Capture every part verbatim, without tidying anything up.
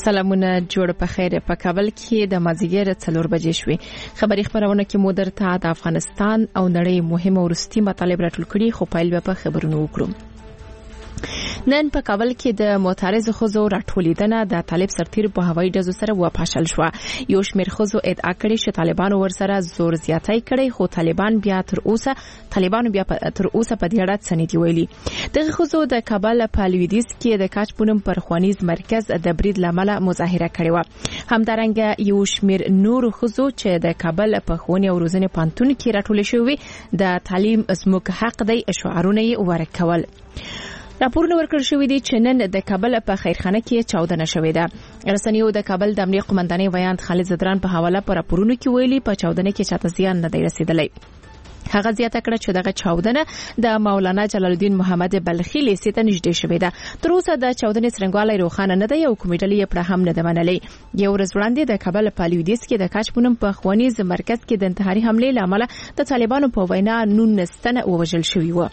سلامونه جوړ په خیر. په کابل کې د مازیګر څلور بجې شوې. خبري خبرونه کې مو درته د افغانستان او نړۍ مهمه ورستي مطالب راټول کړي، خو پایل به په خبرونو وکړو. نن په کابل کې د معترض خزو راټولیدنه د طالب سرتیر په هوایي ډزو سره وپاشل شو. یو شمېر خزو ادعا کړې چې طالبانو ورسره زور زیاتی کړي، خو طالبان بیا تر اوسه طالبانو بیا تر اوسه په دې اړه څه نه دی ویلي. دغه خزو د کابل په لویدیځ کې د کاچ پونم پر خوانیز مرکز د برید لامل مظاهره کړې و. همدارنګه یو شمېر نور خزو چې د کابل په ښوونې او روزنې پوهنتون کې راټول شوي د تعلیم زموږ حق دی شعارونه یې ورکول. راپورونه ورکړل شوې دي چې نن د کابل په خیرخانه کې چاودنه شوې ده. رسنیو د کابل د امنیت قومندانۍ ویاند خالد زدران په حواله پر راپورونو کې ویلي په چاودنه کې چاته زیان نه دی رسیدلی. هغه زیاته کړه چې دغه چاودنه د مولانا جلال الدین محمد بلخي لیسې ته نږدې شوې ده. تر اوسه د چاودنې څرنګوالی روښانه نه دی او کومې ډلې یې پړه هم نه ده منلې. یو ورځ وړاندې د کابل په لویدیځ کې د کاچ پونم په ښوونیز مرکز کې د انتحاري حملې له امله د طالبانو په وینا نولس تنه ووژل شوي وو.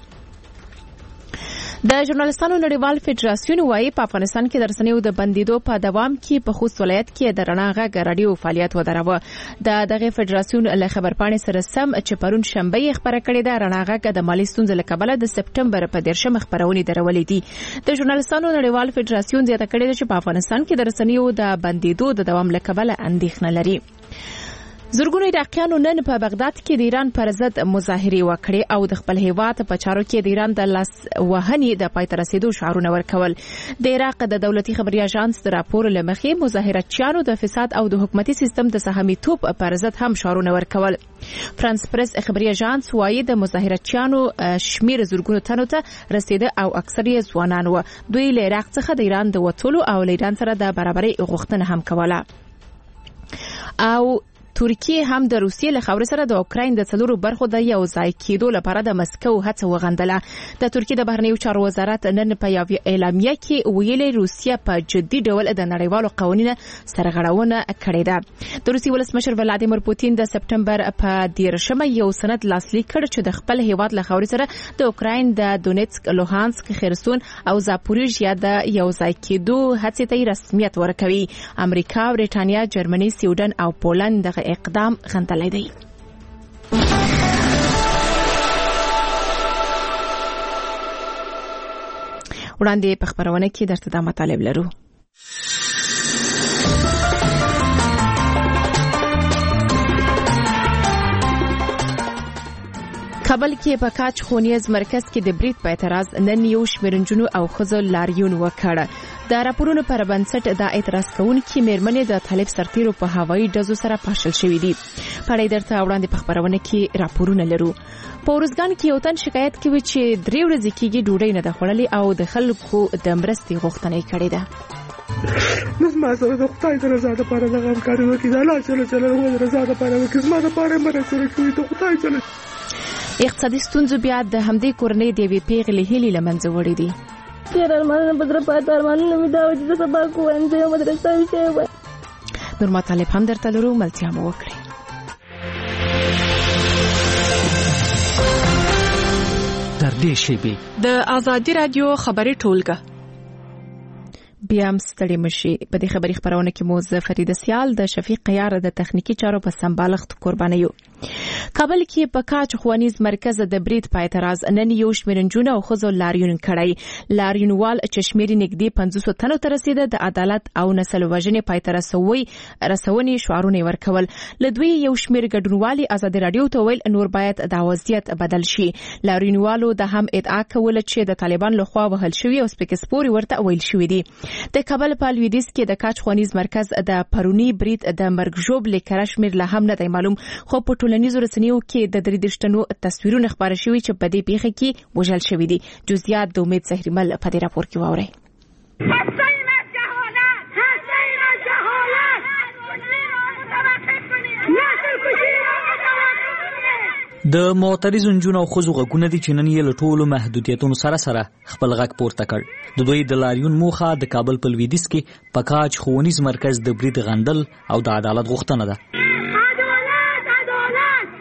د ژورنالستانو نړیوال فدراسیون وايي په افغانستان کې د رسنیو د بندیدو په دوام کې په خوست ولایت کې د رڼا غږ رادیو فعالیت ودراوه. د دغه فدراسیون له خبرپاڼې سره سم چې پرون شنبه یې خبره کړې ده رڼا غږ د مالي ستونزې له کبله د سپټمبر په دیرشمه خبرونې درولې دي. د ژورنالستانو نړیوال فدراسیون زیاته کړې ده چې په افغانستان کې د رسنیو د بندیدو د دوام له کبله اندېښنه لري. زرګونو عراقیانو نن په بغداد کې د ایران پر ضد مظاهرې وکړې او د خپل هیواد په چارو کې د ایران د لاس وهنې د پای ته رسیدو شعارونه ورکول. د عراق د دولتي خبري اژانس د راپور له مخې مظاهراتچیانو د فساد او د حکومتي سیستم د سهمیتوب پر ضد هم شعارونه ورکول. فرانس پریس خبري اژانس وايي د مظاهراتچیانو شمیر زرګونو تنو ته رسیده او اکثر یې ځوانان و. دوی له عراق څخه د ایران د وټولو او له ایران سره د برابرۍ غوښتنه هم کوله. او ترکیه هم د روسیې له خاورې سره د اوکراین د څلورو برخو د یو ځای کېدو لپاره د مسکو هڅه وغندله. د ترکیې د بهرنیو چارو وزارت نن په یو اعلامیه کې ویلي روسیه په جدي ډول د نړیوالو قوانینو سرغړونه کړې ده. د روسي ولسمشر ولادیمیر پوتین د سپټمبر په دیرشمه یو سند لاسلیک کړ چې د خپل هیواد له خاورې سره د اوکراین د دونیتسک، لوهانسک، خرسون او زاپوریژیا د یو ځای کېدو هڅې ته رسمیت ورکوي. امریکا، برېټانیا، جرمني، سویډن او پولند دغه اقدام غندلی دی. وړاندې په خبرونه کې درته دا مطالب لرو. کابل کې په کاچ خونیز مرکز کې د برید په اعتراض نن یو شمېر نجونو او ښځو لاریون وکړ. د راپورونو پر بنسټ د اعتراض کوونکي مېرمنې د طالب سرتیرو په هوایي ډزو سره پاشل شوې دي. پړې درته وړاندې په خبرونه کې راپورونه لرو. په ورځګان کې یو تن شکایت کوي چې درې ورځې کېږي ډوډۍ نه ده خوړلې او د خلکو د مرستې غوښتنه یې کړې ده. نس ما سره د خدای د رضا لپاره د همکاري وکړي، د الله جل جلاله د رضا لپاره وکړي، زما لپاره مرسته کوي د خدای جل. اقتصادي ستونزې بیا د همدې کورنۍ د یوې پیغلې هیلې له منځه وړې دي. ډېر ارمانونه به زړه پاته ارمانونه مې دا وه چې زه سبا ښوونځی او مدرسه وشی وم. نور مطالب هم درته لرو، ملتیا مو وکړئ. تر دې شیبې د ازادي رادیو خبري ټولګه بیا هم ستړي مشي. په دې خبري خبرونه کې مو زه فریده سیال د شفیق قیار د تخنیکی چارو په سمبالښت قرباني یو. کابل کې په کاچ خوانیز مرکز د برید په اعتراض نن یو شمېر نجونو او ښځو لاریون کړی. لاریونوال چې شمېر نږدې پنځوس تنو ته رسیده د عدالت او نسل وژنې پای ته رسوي رسونې شعارونه ورکول. له دوی یو شمېر ګډونوالي ازادي رادیو ته ویل نور باید د وضعیت بدل شي. لاریونوالو د هم ادعا کوله چې د طالبان لخوا وهل شوی او سپیکسپوري ورته ویل شوی دي. د کابل په لویدیځ کې د کاچ خوانیز مرکز د پرونی برید د مرګ ژوب لیکره شمېر له هم نه دی معلوم، خو په ټولنیزو رسنیو کې د درې دېرش تنو تصویرونه خپاره شوي چې په دې پیښه کې وژل شوي دي. جزئیات د امید زهریمل په دې راپور کې واورئ. د معترض نجونو او ښځو غږونه دي چې نن یې له ټولو محدودیتونو سره سره خپل غږ پورته کړ. د دوی د لاریون موخه د کابل په لویدیځ کې په کاچ ښوونیز مرکز د برید غندل او د عدالت غوښتنه ده.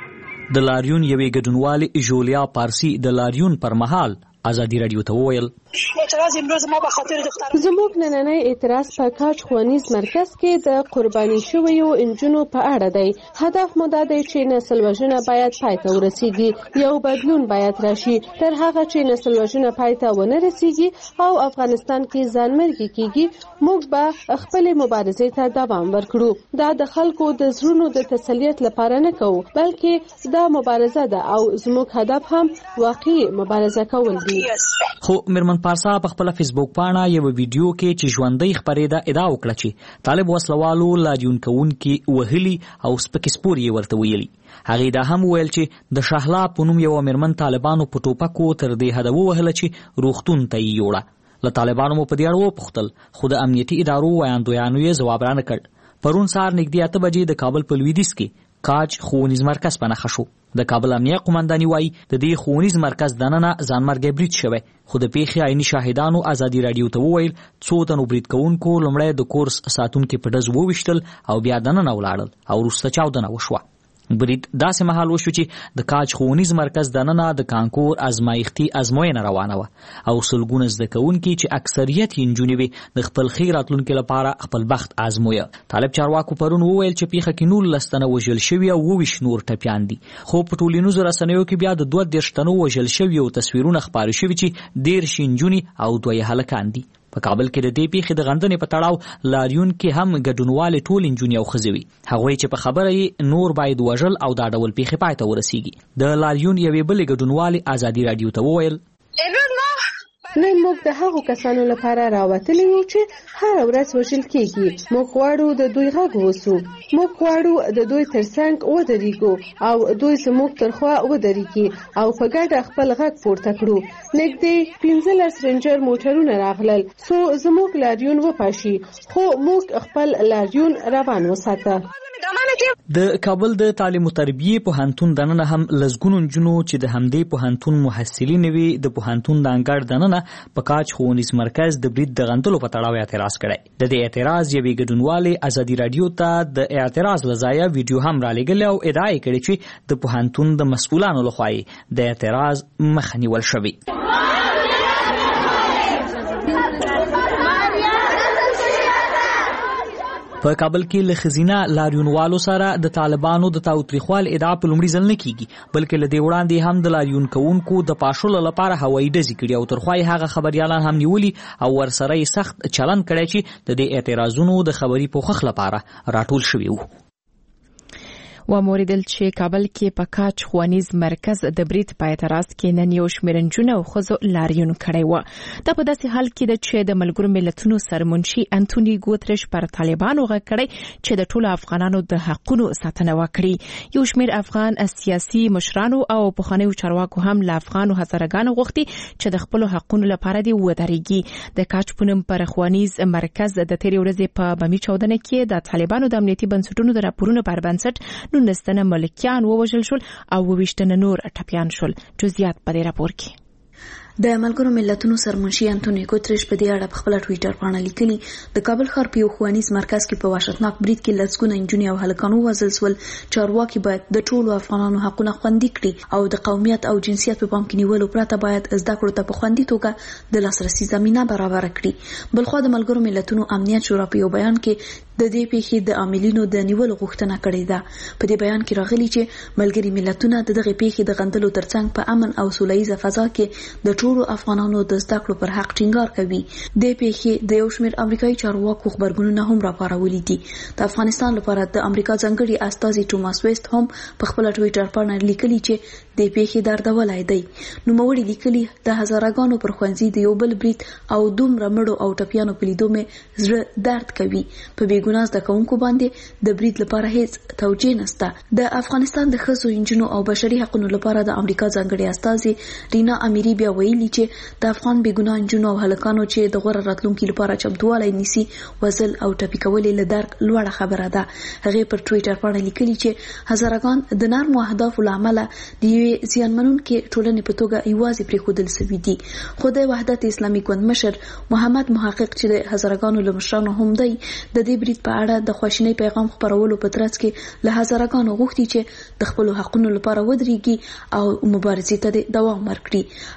د لاریون یوې ګډونوالې ژولیا پارسي د لاریون پر مهال ازادي رادیو ته وویل اعتراض امروز ما به خاطر دختران زموږ نننی اعتراض په کاج ښوونیز مرکز کې د قرباني شویو انجونو په اړه دی. هدف مو دا دی چې نسل وژنه باید پای ته ورسیږي. یو بدلون باید راشي. تر هغه چې نسل وژنه پای ته ونه رسیږي او افغانستان کې ځانمرګي کیږي، موږ به خپل مبارزې ته دوام ورکړو. دا د خلکو د زړونو د تسلیت لپاره نه کوو، بلکې دا مبارزه ده او زموږ هدف هم واقعي مبارزه کول دي. خو میرمن پارسا په خپل فیسبوک باندې یو ویډیو کې چې ژوندۍ خبرېده ادعا وکړه چې طالب وسلوالو لاریون کوونکي وهلي او سپکې سپورې ورته ویلي. هغه دا هم ویل چې د شهلا په نوم یو میرمن طالبانو په ټوپکو تر دې حد ووهله چې روغتون ته یې یوړه. له طالبانو مو په دې اړه وپوښتل، خو د امنیتي ادارو ویاندویانو یې ځواب رانه کړ. پرون سهار نږدې اته بجې د کابل په لویدیځ کې کاج ښوونیز مرکز په نښه شو. د کابل امنیه قومنداني وایي د دې ښوونیز مرکز دننه ځانمرګي برید شوی، خو د پیښې عیني شاهدانو ازادي رادیو ته وویل څو تنو برید کوونکو لومړی د کورس ساتونکو په ډز وویشتل او بیا دننه ولاړل او وروسته چاودنه وشوه. برید داسې مهال وشو چې د کاج ښوونیز مرکز دننه د کانکور ازمایښتي ازموینه روانه وه او سلګونه زده کوونکي چې اکثریت یې نجونې وې د خپل ښې راتلونکي لپاره خپل بخت ازمویه. طالب چارواکو پرون وویل چې پیښه کې نولس تنه وژل شوي او اووه ویشت نور ټپیان دي، خو په ټولنیزو رسنیو کې بیا د دوه دېرش تنو وژل شویو تصویرونه خپاره شوي چې دېرش نجونې او دوه یې هلکان دي. په کابل کې د دې پیښې د غندنې په تړاو لاریون کې هم ګډونوالې ټول نجونې او ښځې وي. هغوی چې په خبره یې نور باید وژل او دا ډول پیښې پای ته ورسیږي. د لاریون یوې بلې ګډونوالې ازادي رادیو ته وویل نن موږ د هغو کسانو لپاره راوتلي یو چې هر ورځ وژل کېږي. موږ غواړو د دوی غږ وسو. موږ غواړو د دوی ترڅنګ ودرېږو او دوی زموږ تر خوا ودرېږي او په ګډه خپل غږ پورته کړو. نږدې پنځلس رینجر موټرونه راغلل څو زموږ لاریون وپاشي، خو موږ خپل لاریون روان وساته. د کابل د تعلیم او تربیه پوهنتون دننه هم لزګونو نجونو چې د همدې پوهنتون محصلین وي د پوهنتون د انګړ دننه په کاج ښوونیز مرکز د برید د غندلو په تړاو اعتراض کړی. د دې اعتراض یوې ګډونوالې ازادي رادیو ته د اعتراض لزایا ویډیو هم را لېږلی او ادعا یې کړې چې د پوهنتون د مسؤلانو لخوا د اعتراض مخه نیول شوې. په کابل کې له خزینه لاریونوالو سره د طالبانو د تاوتریخوال ادعا په لومړي ځل نه کیږي، بلکې له دې وړاندې هم د لاریون کوونکو د پاشلو لپاره هوایي ډزې کړي او ترخوا یې هغه خبریالان هم نیولي او ورسره یې سخت چلند کړی چې د دې اعتراضونو د خبري پوښښ لپاره راټول شوي وو. و موریدل چې کابل کې په کاج ښوونیز مرکز د برید په اعتراض کې نن یو شمېر نجونې او ښځو لاریون کړی و. دا په داسې حال کې ده چې د ملګرو ملتونو سرمنشي انټوني ګوتریش پر طالبانو غږ کړی چې د ټولو افغانانو د حقونو ساتنه وکړي. یو شمېر افغان سیاسي مشرانو او پخوانیو چارواکو هم له افغانو هزارګانو غوښتي چې د خپلو حقونو لپاره دې ودرېږي. د کاج په نوم پر ښوونیز مرکز د تېرې ورځې په بمي چاودنه کې د طالبانو د امنیتي بنسټونو د راپورونو پر بنسټ نولس تنه ملکیان ووژل شول او اووه ویشت تنه نور ټپیان شول. جزئیات په دې راپور کې. د ملګرو ملتونو سرمنشي انټوني ګوتریش په دې اړه په خپل ټوئیټر باندې لیکلي د کابل ښار په یو ښوونیز مرکز کې په وحشتناک برید کې لسګونه نجونې او هلکان ووژل شول. چارواکي باید د ټولو افغانانو حقونه خوندي کړي او د قومیت او جنسیت په پام کې نیولو پرته باید زده کړو ته په خوندي توګه د لاسرسي زمينه برابر کړي. بلخو د ملګرو ملتونو امنیت شورا په یو بیان کې د دې پیښې د عاملینو د نیولو غوښتنه کړې ده. په دې بیان کې راغلي چې ملګري ملتونه د دغه پیښې د غندلو ترڅنګ په امن او سولهییزه فضا کې د ټولو افغانانو د زده کړو پر حق ټینګار کوي. د پیښې د یو شمېر امریکایي چارواکو خبرګونونه هم راپارولي دي. د افغانستان لپاره د امریکا ځانګړي استازي ټوماس ویست هم په خپل ټوئیټر باندې لیکلي چې د پیښې دردولای دی. نو موړي لیکلي د هزارګانو پر خوانزي د یو بل برید او دومره مړو او ټپیانو په لیدو مې زړه درد کوي. په ګوناز د کوونکو باندې د برید لپاره هیڅ توجیه نشته. د افغانستان د ښځو انجونو او بشري حقوقو لپاره د امریکا ځانګړي استازي رینا امیری بیا ویلي چې د افغان بېګناه انجونو او هلکانو چې د غوړه راتلونکو لپاره چمتووالی نیسي وزل او ټپي کول له درک لوړه خبره ده. هغه پر ټوئیټر باندې لیکلي چې هزارګان د نرمو اهدافو لامل د یوې زیانمنونکې ټولنې په توګه یوازې پریښودل شوي دي. خو د وحدت اسلامي ګوند مشر محمد محقق چې د هزارګانو له مشرانو هم دی د دې برید په اړه د خواشینۍ پیغام خپرولو په ترڅ کې له هزارګانو غوښتي چې د خپل حقونو لپاره ودرېږي او مبارزې ته دوام ورکړي. هغه څه چې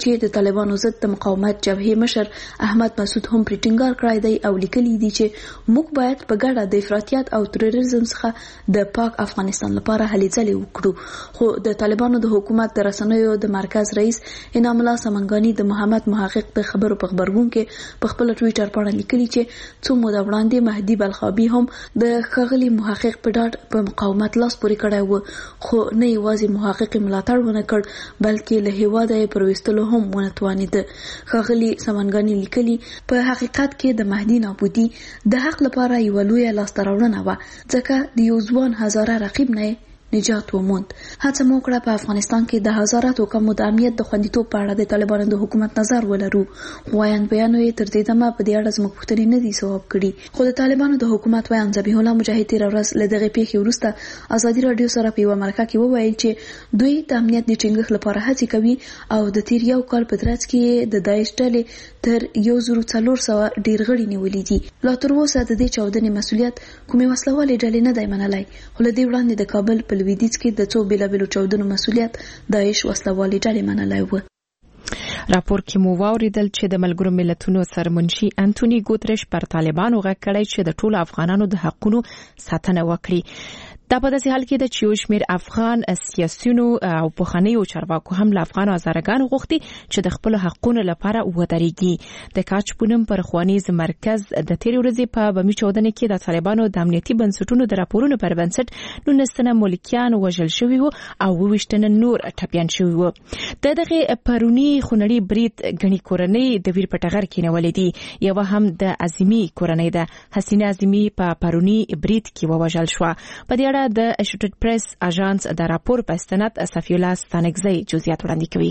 چې د طالبانو ضد د مقاومت جبهې مشر احمد مسعود هم پر ټینګار کړی دی او لیکلي دي چې موږ باید په ګډه د افراطیت او تروریزم څخه د پاک افغانستان لپاره هلې ځلې وکړو. خو د طالبانو د حکومت د رسنیو د مرکز رئیس انعام الله سمنګانی د محمد محقق د خبرو په خبرګون کې په خپل ټویټر باندې لیکلي چې څو موده وړاندې مهدي بلخابي هم د ښاغلي محقق په ډاډ په مقاومت لاس پورې کړی و، خو نه یوازې محقق ملاتړ ونه کړ بلکې له هیواده یې پر ویستلو هم ونه توانېده. ښاغلي سمنګاني لیکلي په حقیقت کې د مهدي نابودي د حق لپاره یوه لویه لاسته راوړنه وه، ځکه د یو ځوان هزاره رقیب نه نجات وموند. هڅه مو کړه په افغانستان کې د هزاراتو کمو د امنیت د خوندیتوب په اړه د طالبانو د حکومت نظر ولرو. وایان بیانو یې تر دې دمه په دې اړه زموږ پوښتنې نه دي ځواب کړي. خو د طالبانو د حکومت وایان ذبیح الله مجاهد تېره ورځ له دغې پیښې وروسته ازادي راډیو سره په یوه مرکه کې وویل چې دوی د امنیت د ټینګښت لپاره هڅې کوي او د تیر یو کال په ترڅ کې د داعش ډلې تر یو زرو څلور سوه ډېر غړي نیولي دي. لا تر اوسه د دې چاودنې مسؤلیت کومې وسلوالې ډلې نه دی منلی، خو له دې وړاندې د کابل په لویدیځ کې د څو بیلابیلو چاودنو مسؤلیت داعش وسلوالې ډلې منلی و. راپور کې مو واوریدل چې د ملګرو ملتونو سرمنشي انټونی ګوتریش پر طالبانو غږ کړی چې د ټولو افغانانو د حقونو ساتنه وکړي. دا په داسې حال کې ده چې یو شمېر افغان سیاسیونو او پخوانیو چارواکو هم له افغانو هزارهګانو غوښتي چې د خپلو حقونو لپاره ودرېږي. د کاچ پونم پر ښوونیز مرکز د تېرې ورځې په بمي چاودنې کې د طالبانو د امنیتي بنسټونو د راپورونو پر بنسټ نولس تنه ملکیان وژل شوي وو او اووه ویشت تنه نور ټپیان شوي وو. د دغې پروني خونړي برید ګڼې کورنۍ د ویر په ټغر کې نیولې دي. یوه هم د عظیمي کورنۍ ده. حسینه عظیمي په پروني برید کې ووژل شوه. په دې د اشوټډ پریس اژانس د راپور په استناد صفی الله ستانکزی جزئیات وړاندې کوي.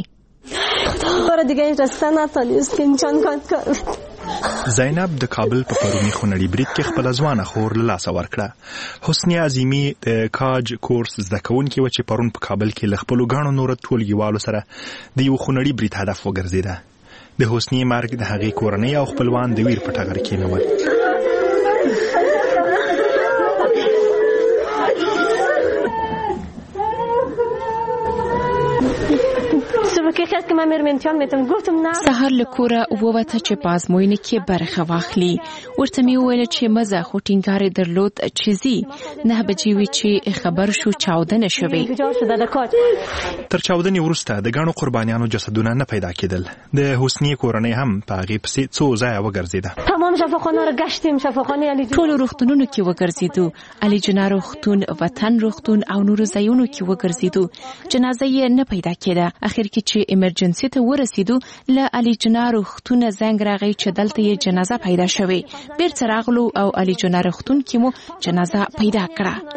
زینب د کابل په پرونی خونړي برید کې خپل ځوانه خور له لاسه ورکړه. حسنی عظیمی د کاج کورس زده کوونکې و چې پرون په کابل کې له خپلو ګڼو نورو ټولګیوالو سره د یو خونړي برید هدف وګرځېده. د حسنی مرګ د هغې کورنۍ او خپلوان د ویر په ټغر کېنول. سهار له کوره ووته چې په ازموینې کې برخه واخلي. ورته مې وویل چې مزه خو ټینګار یې درلود چې ځي. نه بجې وې چې خبر شو چاودنه شوې. تر چاودنې وروسته د ګڼو قربانیانو جسدونه نه پیدا کېدل. د حسنی کورنۍ هم په هغې پسې څو ځایه وګرځېده. تمام شفاخانه را گشتیم، شفاخانه علی جنار، ټولو روغتونونو کې وګرځېدو. علی جنار روغتون، وطن روغتون او نورو ځایونو کې وګرځېدو. جنازه یې نه پیدا کېده. اخر کې چې ایمرجنسي ته ورسېدو له علی جنار روغتون زنګ راغی چې دلته یې جنازه پیدا شوې. بیرته راغلو او علی جنار روغتون کې مو جنازه پیدا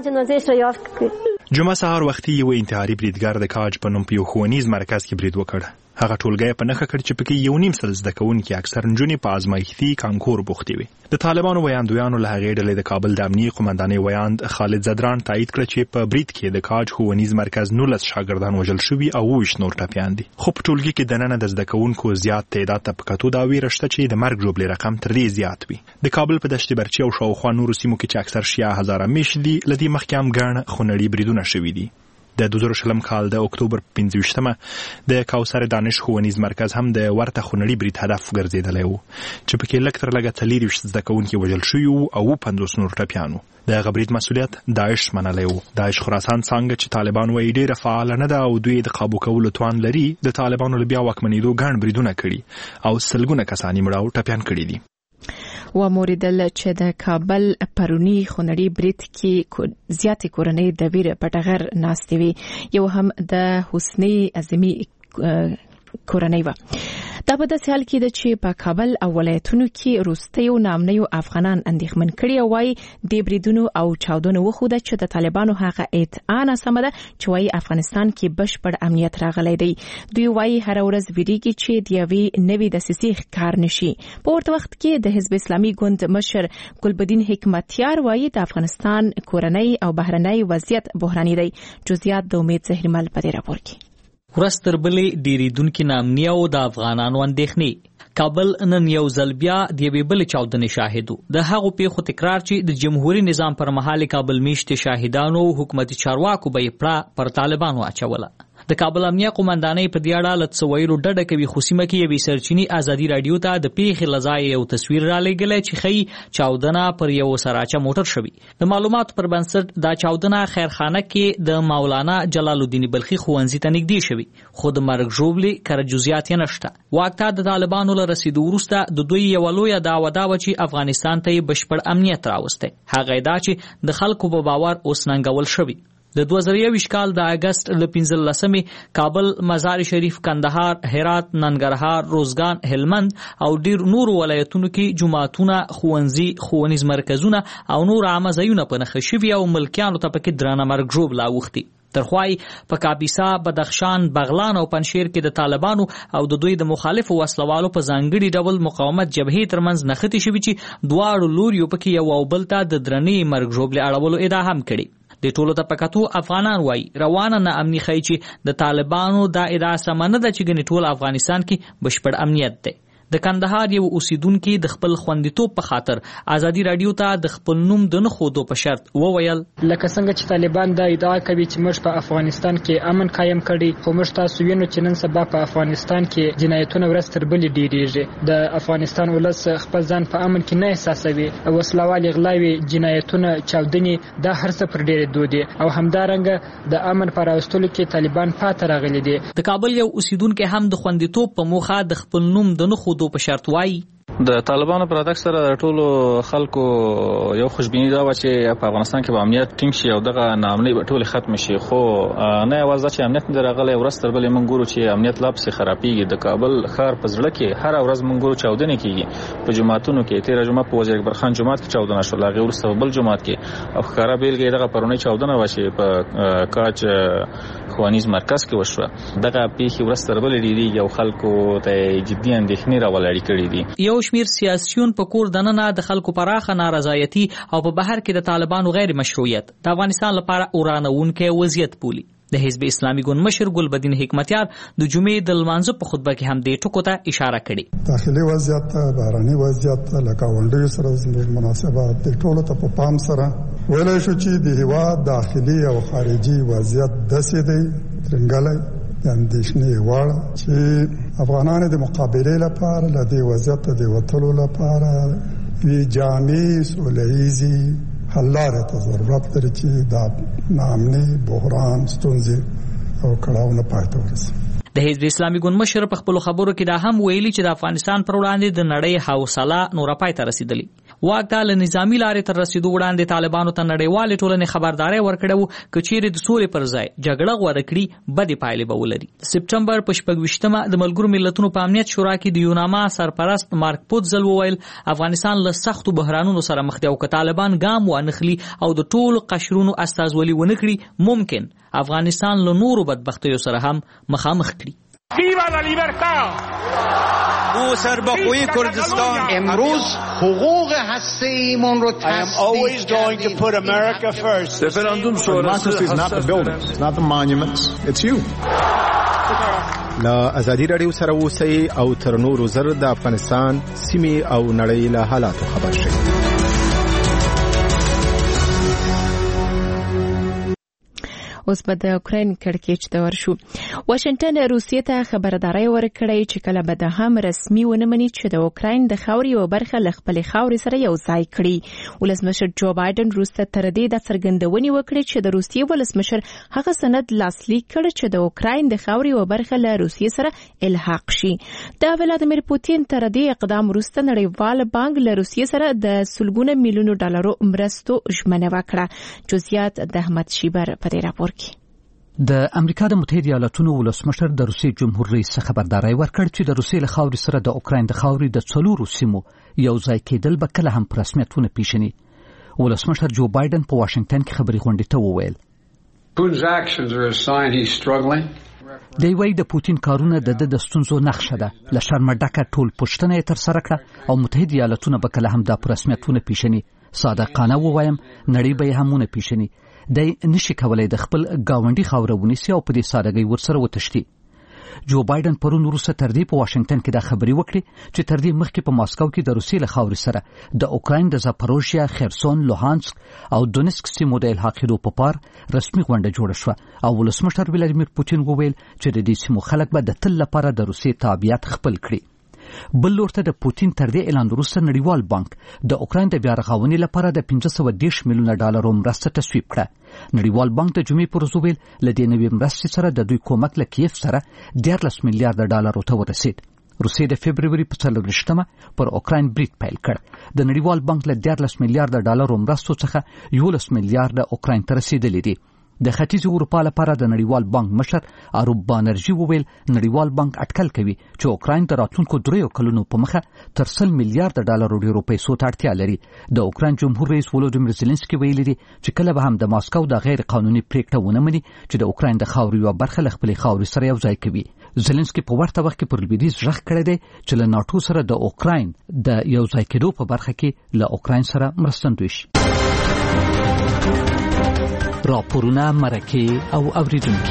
کړه. جمعه سهار وختي یو انتحاري بریدګر د کاج په نوم په یو ښوونیز مرکز کې برید وکړ. هغه ټولګی په نښه کړ چې پکې یو نیم سل زده کوونکي اکثر نجونې په ازمایښتي کانکور بوختې وې. د طالبانو ویاندویانو له هغې ډلې د کابل د امنیې قومندانۍ ویاند خالد زدران تایید کړه چې په برید کې د کاج ښوونیز مرکز نولس شاګردان وژل شوي او اووه ویشت نور ټپیان دي. خو په ټولګي کې دننه د زده کوونکو زیات تعداد ته په کتو دا ویره شته چې د مرګ ژوبلې رقم تر دې زیات وي. د کابل په دشت برچي او شاوخوا نورو سیمو کې چې اکثر شیعه هزاره میشت دي له دې مخکې هم ګڼ خونړي بریدونه شوي دي. د دوه زره شلم کال د اکتوبر پنځه ویشتمه د کوثر دانش ښوونیز مرکز هم د ورته خونړي برید هدف ګرځېدلی و چې پکې لږ تر لږه څلور ویشت زده کوونکي وژل شوي وو او اووه پنځوس نور ټپیان وو. د هغه برید مسؤلیت داعش منلی و. داعش خراسان څانګه چې طالبان وایي ډېره فعاله نه ده او دوی د قابو کولو توان لري، د طالبانو له بیا واکمنېدو ګڼ بریدونه کړي او سلګونه کسان یې مړه او ټپیان کړي دي. و موریدل چې د کابل پرونی خونړي برید کې زیاتې کورنۍ د ویر په ټغر ناستې وي. یو هم د حسنی عظیمی کورنۍ وه. دا په داسې حال کې ده چې په کابل او ولایتونو کې وروستیو ناامنیو افغانان اندېښمن کړي او وایي دې بریدونو او چاودنو وښوده چې د طالبانو هغه ادعا ناسمه ده چې وایي افغانستان کې بشپړ امنیت راغلی دی. دوی وایي هره ورځ ویریږي چې د یوې نوې دسیسې ښکار نشي. په ورته وخت کې د حزب اسلامي ګوند مشر ګلبدین حکمتیار وایي د افغانستان کورنۍ او بهرنۍ وضعیت بحراني دی. جزئیات د امید زهرمل په دې راپور کې. ورځ تر بلې ډېرېدونکې ناامني او د افغانانو اندېښنې. کابل نن یو ځل بیا د یوې بلې چاودنې شاهد و. د هغو پیښو تکرار چې د جمهوري نظام پر مهال کابل میشتې شاهدانو او حکومتي چارواکو به یې پړه پر طالبانو اچوله. د کابل امنیه قومندانۍ په دې اړه له څویرو ډډه کوي خو سیمه کې یوې سرچینی ازادي رادیو ته د پیښې لځای یو تصویر را لېږلی چې ښیي چاودنه پر یو سراچه موټر شوي. د معلوماتو پر بنسټ دا چاودنه خیرخانه کې د مولانا جلال الدین بلخي ښوونځي ته نږدې شوي خو د مرګ ژوبلې کره جزئیات یې نشته. واک ته د طالبانو له رسیدو وروسته د دوی یوه لویه دعوه دا وه چې افغانستان ته یې بشپړ امنیت راوستی. هغه دا چې د خلکو په باور اوس ننګول شوي. د دوه زره یوویشت کال د اګست له پنځلسمې کابل، مزار شریف، کندهار، هرات، ننګرهار، روزګان، هلمند او ډیر نورو ولایتونو کې جماعتونه، ښوونځي، ښوونیز مرکزونه او نور عامه ځایونه په نښه شوي او ملکیانو ته پکې درانه مرګ ژوبله اوښتي. ترخوای په کاپیسا، بدخشان، بغلان او پنشیر کې د طالبانو او د دوی د مخالفو وسلوالو په ځانګړي ډول مقاومت جبهې ترمنځ نښتې شوي چې دواړو لوریو پکې یو او بل ته د درنې مرګ ژوبلې اړولو ادعا هم کړې. د ټولو ته پکاتو افغانان وایي روانه نه امني ښیي چې د طالبانو دا ادعا سمه نه ده چې ګنې ټول افغانستان کې بشپړ امنیت دی. د کندهار یو اوسیدونکي د خپل خوندیتوب په خاطر ازادي رادیو ته د خپل نوم د نه ښودو په شرط وویل لکه څنګه چې طالبان دا ادعا کوي چې موږ په افغانستان کې امن قایم کړي خو موږ تاسو وینو چې نن سبا په افغانستان کې جنایتونه ورځ تر بلې ډېرېږي. د افغانستان ولس خپل ځان په امن کې نه احساسوي. وسلوال اغلاوي، جنایتونه، چاودنې دا هر څه پر ډېرې دودي او همدارنګه د امن په راوستلو کې طالبان پاتې راغلي دي. د کابل یو اوسیدونکی هم د خوندیتوب په موخه د خپل نوم د نه ښودو په شرط وایي د طالبانو پر اتاک سره د ټولو خلکو یو خوشبیني دا و چې په افغانستان کې به امنیت ټینګ شي او دغه ناامنۍ به ټولې ختم شي. خو نه یوازې دا چې امنیت نه راغلی، ورځ تر بلې موږ ګورو چې امنیت لا پسې خرابېږي. د کابل ښار په زړه کې هره ورځ موږ ګورو چاودنې کېږي په جوماتونو کې. تېره جمعه په وزیر اکبر خان جومات کې چاودنه شوله، هغې وروسته په بل جومات کې او ښکاره بېلګه یې دغه پرونۍ چاودنه وه چې په کاج ښوونیز مرکز کې وشوه. دغه پیښې ورځ تر بلې ډېرېږي او خلکو ته جدي اندېښنې راولاړې کړي دي. یو شمیر سیاسیون په کور دننه د خلکو پراخه نارضایتي او په بهر کې د طالبانو غیر مشروعیت د افغانستان لپاره اورانونکی وضعیت بولي. د حزب اسلامي ګوند مشر ګلبدین حکمتیار د جمعې د لمانځه په خطبه کې هم دې ټکو ته اشاره کړې. داخلي وضعیت، بهرني وضعیت، له ګاونډیو سره زموږ مناسبات د ټولو ته په پام سره ویلی شو چې د هېواد داخلي او خارجي وضعیت داسې دی ترنګلی د اندېښنې وړ چې افغانانو د مقابلې لپاره له دې وضعیت د وتلو لپاره وی جامع سوله حل لارې ته ضرورت لري چې دا ناامني، بحران، ستونزې او کړاوونه پای ته ورسوي. د حزب اسلامي ګوند مشر په خپلو خبرو کې دا هم ویلي چې د افغانستان پر وړاندې د نړۍ حوصله نوره پای ته رسېدلې. واک ته له نظامي لارې تر رسېدو وړاندې طالبانو ته نړیوالې ټولنې خبرداری ورکړې وه که چیرې د سولې پر ځای جګړه غوره کړي بدې پایلې به ولري. سپټمبر په شپږ ویشتمه د ملګرو ملتونو په امنیت شورا کې د یوناما سرپرست مارک پوتزل وویل افغانستان له سختو بحرانونو سره مخ دی او که طالبان ګام وانخلي او د ټولو قشرونو استازولي ونه کړي ممکن افغانستان له نورو بدبختیو سره هم مخامخ کړي. Viva la libertad! او سربخوی کردستان امروز حقوق هسته‌ایمون رو always going to put America first. Referendum sonrası is not the buildings, it's not the monuments, it's you. لا ازادي رادیو سره اوسئ او تر نورو زر د افغانستان سیمې او نړۍ له حالاتو خبر شئ. اوس به د اوکراین کړکېچ ته ورشو. واشنګټن روسیې ته خبرداری ورکړی چې کله به د هم رسمي ونه مني چې د اوکراین د خاورې یوه برخه له خپلې خاورې سره یو ځای کړي. ولسمشر جو بایدن وروسته تر دې د څرګندونې وکړې چې د روسیې ولسمشر هغه سند لاسلیک کړ چې د اوکراین د خاورې یوه برخه له روسیې سره الحاق شي. د ولادیمیر پوتین تر دې اقدام وروسته نړیوال بانک له روسیې سره د سلګونه میلیونو ډالرو مرستو ژمنه وکړه. جزئیات د احمد شیبر په دې راپور کې. د امریکا د متحده ایالاتونو ولسمشر د روسیې جمهور رئیس خبرداری ورکړ چې د روسیې له خاورې سره د اوکراین د خاورې د څلورو سیمو یو ځای کېدل به کله هم په رسمیت ونه پیژني. ولسمشر جو بایدن په واشنګټن کې خبري غونډې ته وویل دی وایي د پوتین کارونه د د ستونزو نښه ده. له شرمه ډکه ټول پوښتنه یې ترسره کړه او متحده ایالاتونه به کله هم دا په رسمیت ونه پیژني. صادقانه ووایم نړۍ به یې هم ونه پیژني. دی نشي کولای د خپل ګاونډي خاوره ونیسي او په دې سادهګۍ ورسره وتښتي. جو بایدن پرون وروسته تر دې په واشنگټن کې دا خبري وکړي چې تر دې مخکې په ماسکو کې د روسیې له خاورې سره د اوکراین د زاپاروژیا، خرسون، لوهانسک او دونیسک سیمو د الحاق کېدو په پار رسمي غونډه جوړه شوه او ولسمشر ولادیمیر پوتین وویل چې د دې سیمو خلک به د تل لپاره د روسیې تابعیت خپل کړي. بل لورته د پوتین تر دې اعلان وروسته نړیوال بانک د اوکراین د بیا رغونې لپاره د پنځه سوه دېرش میلیونه ډالرو مرسته تصویب کړه. نړیوال بانک د جمعې پر ورځ وویل له دې نوې مرستې سره د دوی کومک له کیف سره دیارلس میلیارډه ډالرو ته ورسید. روسیې د فبروري په څلرویشتمه پر اوکراین برید پیل کړ. د نړیوال بانک له دیارلس میلیارډه ډالرو مرستو څخه یولس میلیارډه اوکراین ته رسیدلې دي. د ختیځ اروپا لپاره د نړیوال بانک مشر اروپ بانرژي وویل نړیوال بانک اټکل کوي چې اوکراین د راتلونکو دریو کلونو په مخه تر سل میلیارډ ډالرو ډیرو پیسو ته اړتیا لري. د اوکراین جمهور رئیس ولودیمیر زيلنسکي ویلي دي چې کله به هم د ماسکو د غیر قانوني پریکړه ونه مني چې د اوکراین د خاورې یو برخه له خپلې خاورې سره یو ځای کوي. زيلنسکي په ورته وخت کې پر لویدیځ ژغ کړی دی چې له ناټو سره د اوکراین د یو ځای کېدو په برخه کې له اوکراین سره مرستندوی شي. راپورونه مرکه او اوریدونکي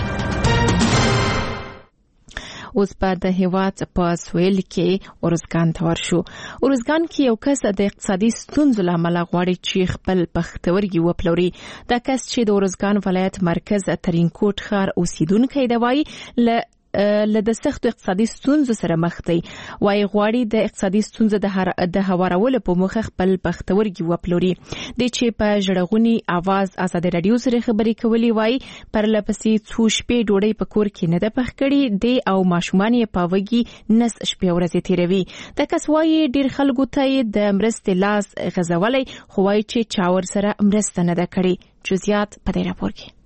اوس په د هیواد په سویل کې اورزګان ته ورشو. اورزګان کې یو کس د اقتصادي ستونزو لامل غواړي چې خپل پختورګي وپلوري. دا کس چې د اورزګان ولایت مرکز ترینکوټ ښار اوسیدونکی دی وایي ل له د سختو اقتصادي ستونزو سره مخ دی. وايي غواړي د اقتصادي ستونزو د هوارولو په موخه خپل پختورګي وپلوري. د چې په ژړغوني आवाज آزاد رادیو سره خبرې کولې وایي پر لپسې څو شپې ډوډۍ په کور کې نه ده پخ کړي دی او ماشومان یې په وږي نس شپې ورځې تیروي. د کس وايي ډیر خلکو ته د مرستې لاس غځولای خو وايي چې چاور سره مرسته نه ده کړې. جزئیات په دې راپور کې.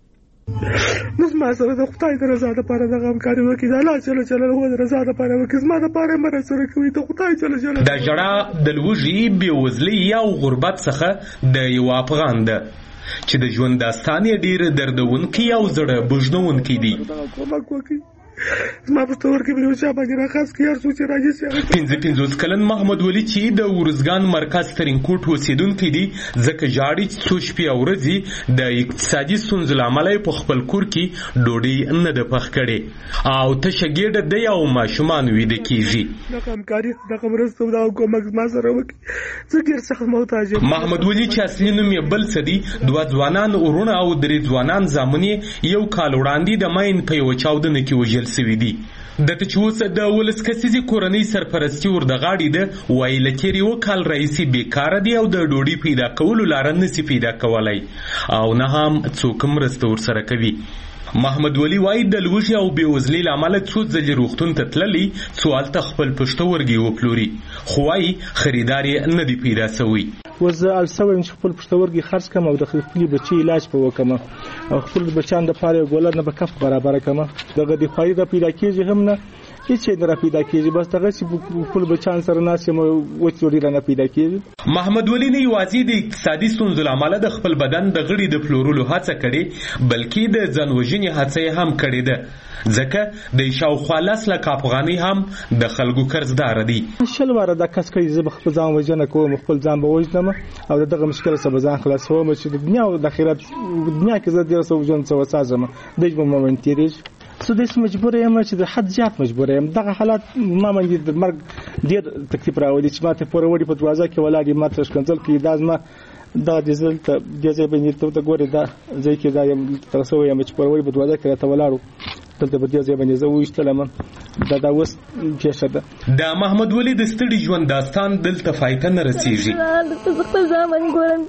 نس ما سره د خدای د رضا لپاره د غمکاري وکړي د الله جل جلاله د رضا لپاره وکړي زما د پاره مر سره کوي ته خدای جل جلاله. د جړه د لوږې بېوزلۍ او غربت څخه د یو افغان ده چې د ژوند داستان یې ډېر دردونکی او زړه بوږنونکی دی. کومک وکړي زما په تور کې بل څه باندې راخاص کې هر څه چې راځي چې پنځه پنځوس کلن محمد ولی چې د اورزګان مرکز ترینکوټ اوسیدونکی دی ځکه جاړي چې څو شپې او ورځې د اقتصادي ستونزو له امله په خپل کور کې ډوډۍ نه ده پخ کړې او تشه ګېډه دی او ماشومان ویده کېږي. د همکاري د مرستو دا کومک ما سره وکړي زه ډېر سخت محتاج یم. محمد ولی چې اصلي نوم یې بل څه دی دوه ځوانان ورونه او درې ځوانان زامن یې یو کال وړاندې د ماین په یوه چاودنه کې وژل سوي دي. د تچوس د ولس کسيزي کورنۍ سرپرستی ور د غاړې ده وایي لکه یو کال رئیسي بیکاره دی او د ډوډۍ پیدا کولو لار نه سي پیدا کولای او نه هم څوک مرسته ور سره کوي. محمد ولی وایي د لوږې او بېوزلۍ له امله څو ځلې روغتون ته تللی څو هلته خپل پښتورګي وپلوري خو وایي خریدار یې نه دی پیدا سوی. وز السوي چې خپل پښتورګي خرڅ کم او د خپل بچي علاج په وکم او خپل بچان د پاره ګولر نه بکف برابر کم دغه د فائدہ پیدا کیږي هم نه هیڅ نه پیدا کیږي بس دغه چې خپل بچان سره ناسم وڅوري نه پیدا کیږي. محمد ولی نه یوازې د اقتصادي ستونزو لامل د خپل بدن د غړي د پلورلو هڅه کړې بلکې د ځانوژنې هڅه هم کړې ده ځکه د شاوخوا لاس لکه افغاني هم د خلکو قرضدار دي. شل واره د کس کوي زه خپل ځان وژنه کوم خپل ځان به وژنم او دغه مشکل سره ځان خلاصوم چې د دنیا او د آخرت دنیا کې زه ډیر څه ژوند څه وسازم دغه مومنت تیریږي. سو دې مجبور یم چې د حد زیات مجبور یم دغه حالات ما باندې د مرګ ډیر تکلیف راوړي چې ماته پروري په دروازه کې ولاړی ماته شکنځل کې دازما دا دزل ته د ځای باندې ته ګوري دا ځای کې دا یم تر څو یم چې پروري په دروازه کې ته ولاړو دلته په دې ځای باندې زه وښتلم دا دا وس پیښه ده. د محمد ولی د ستړي ژوند داستان دلته فایده نه رسیږي. خپل ځامن ګورم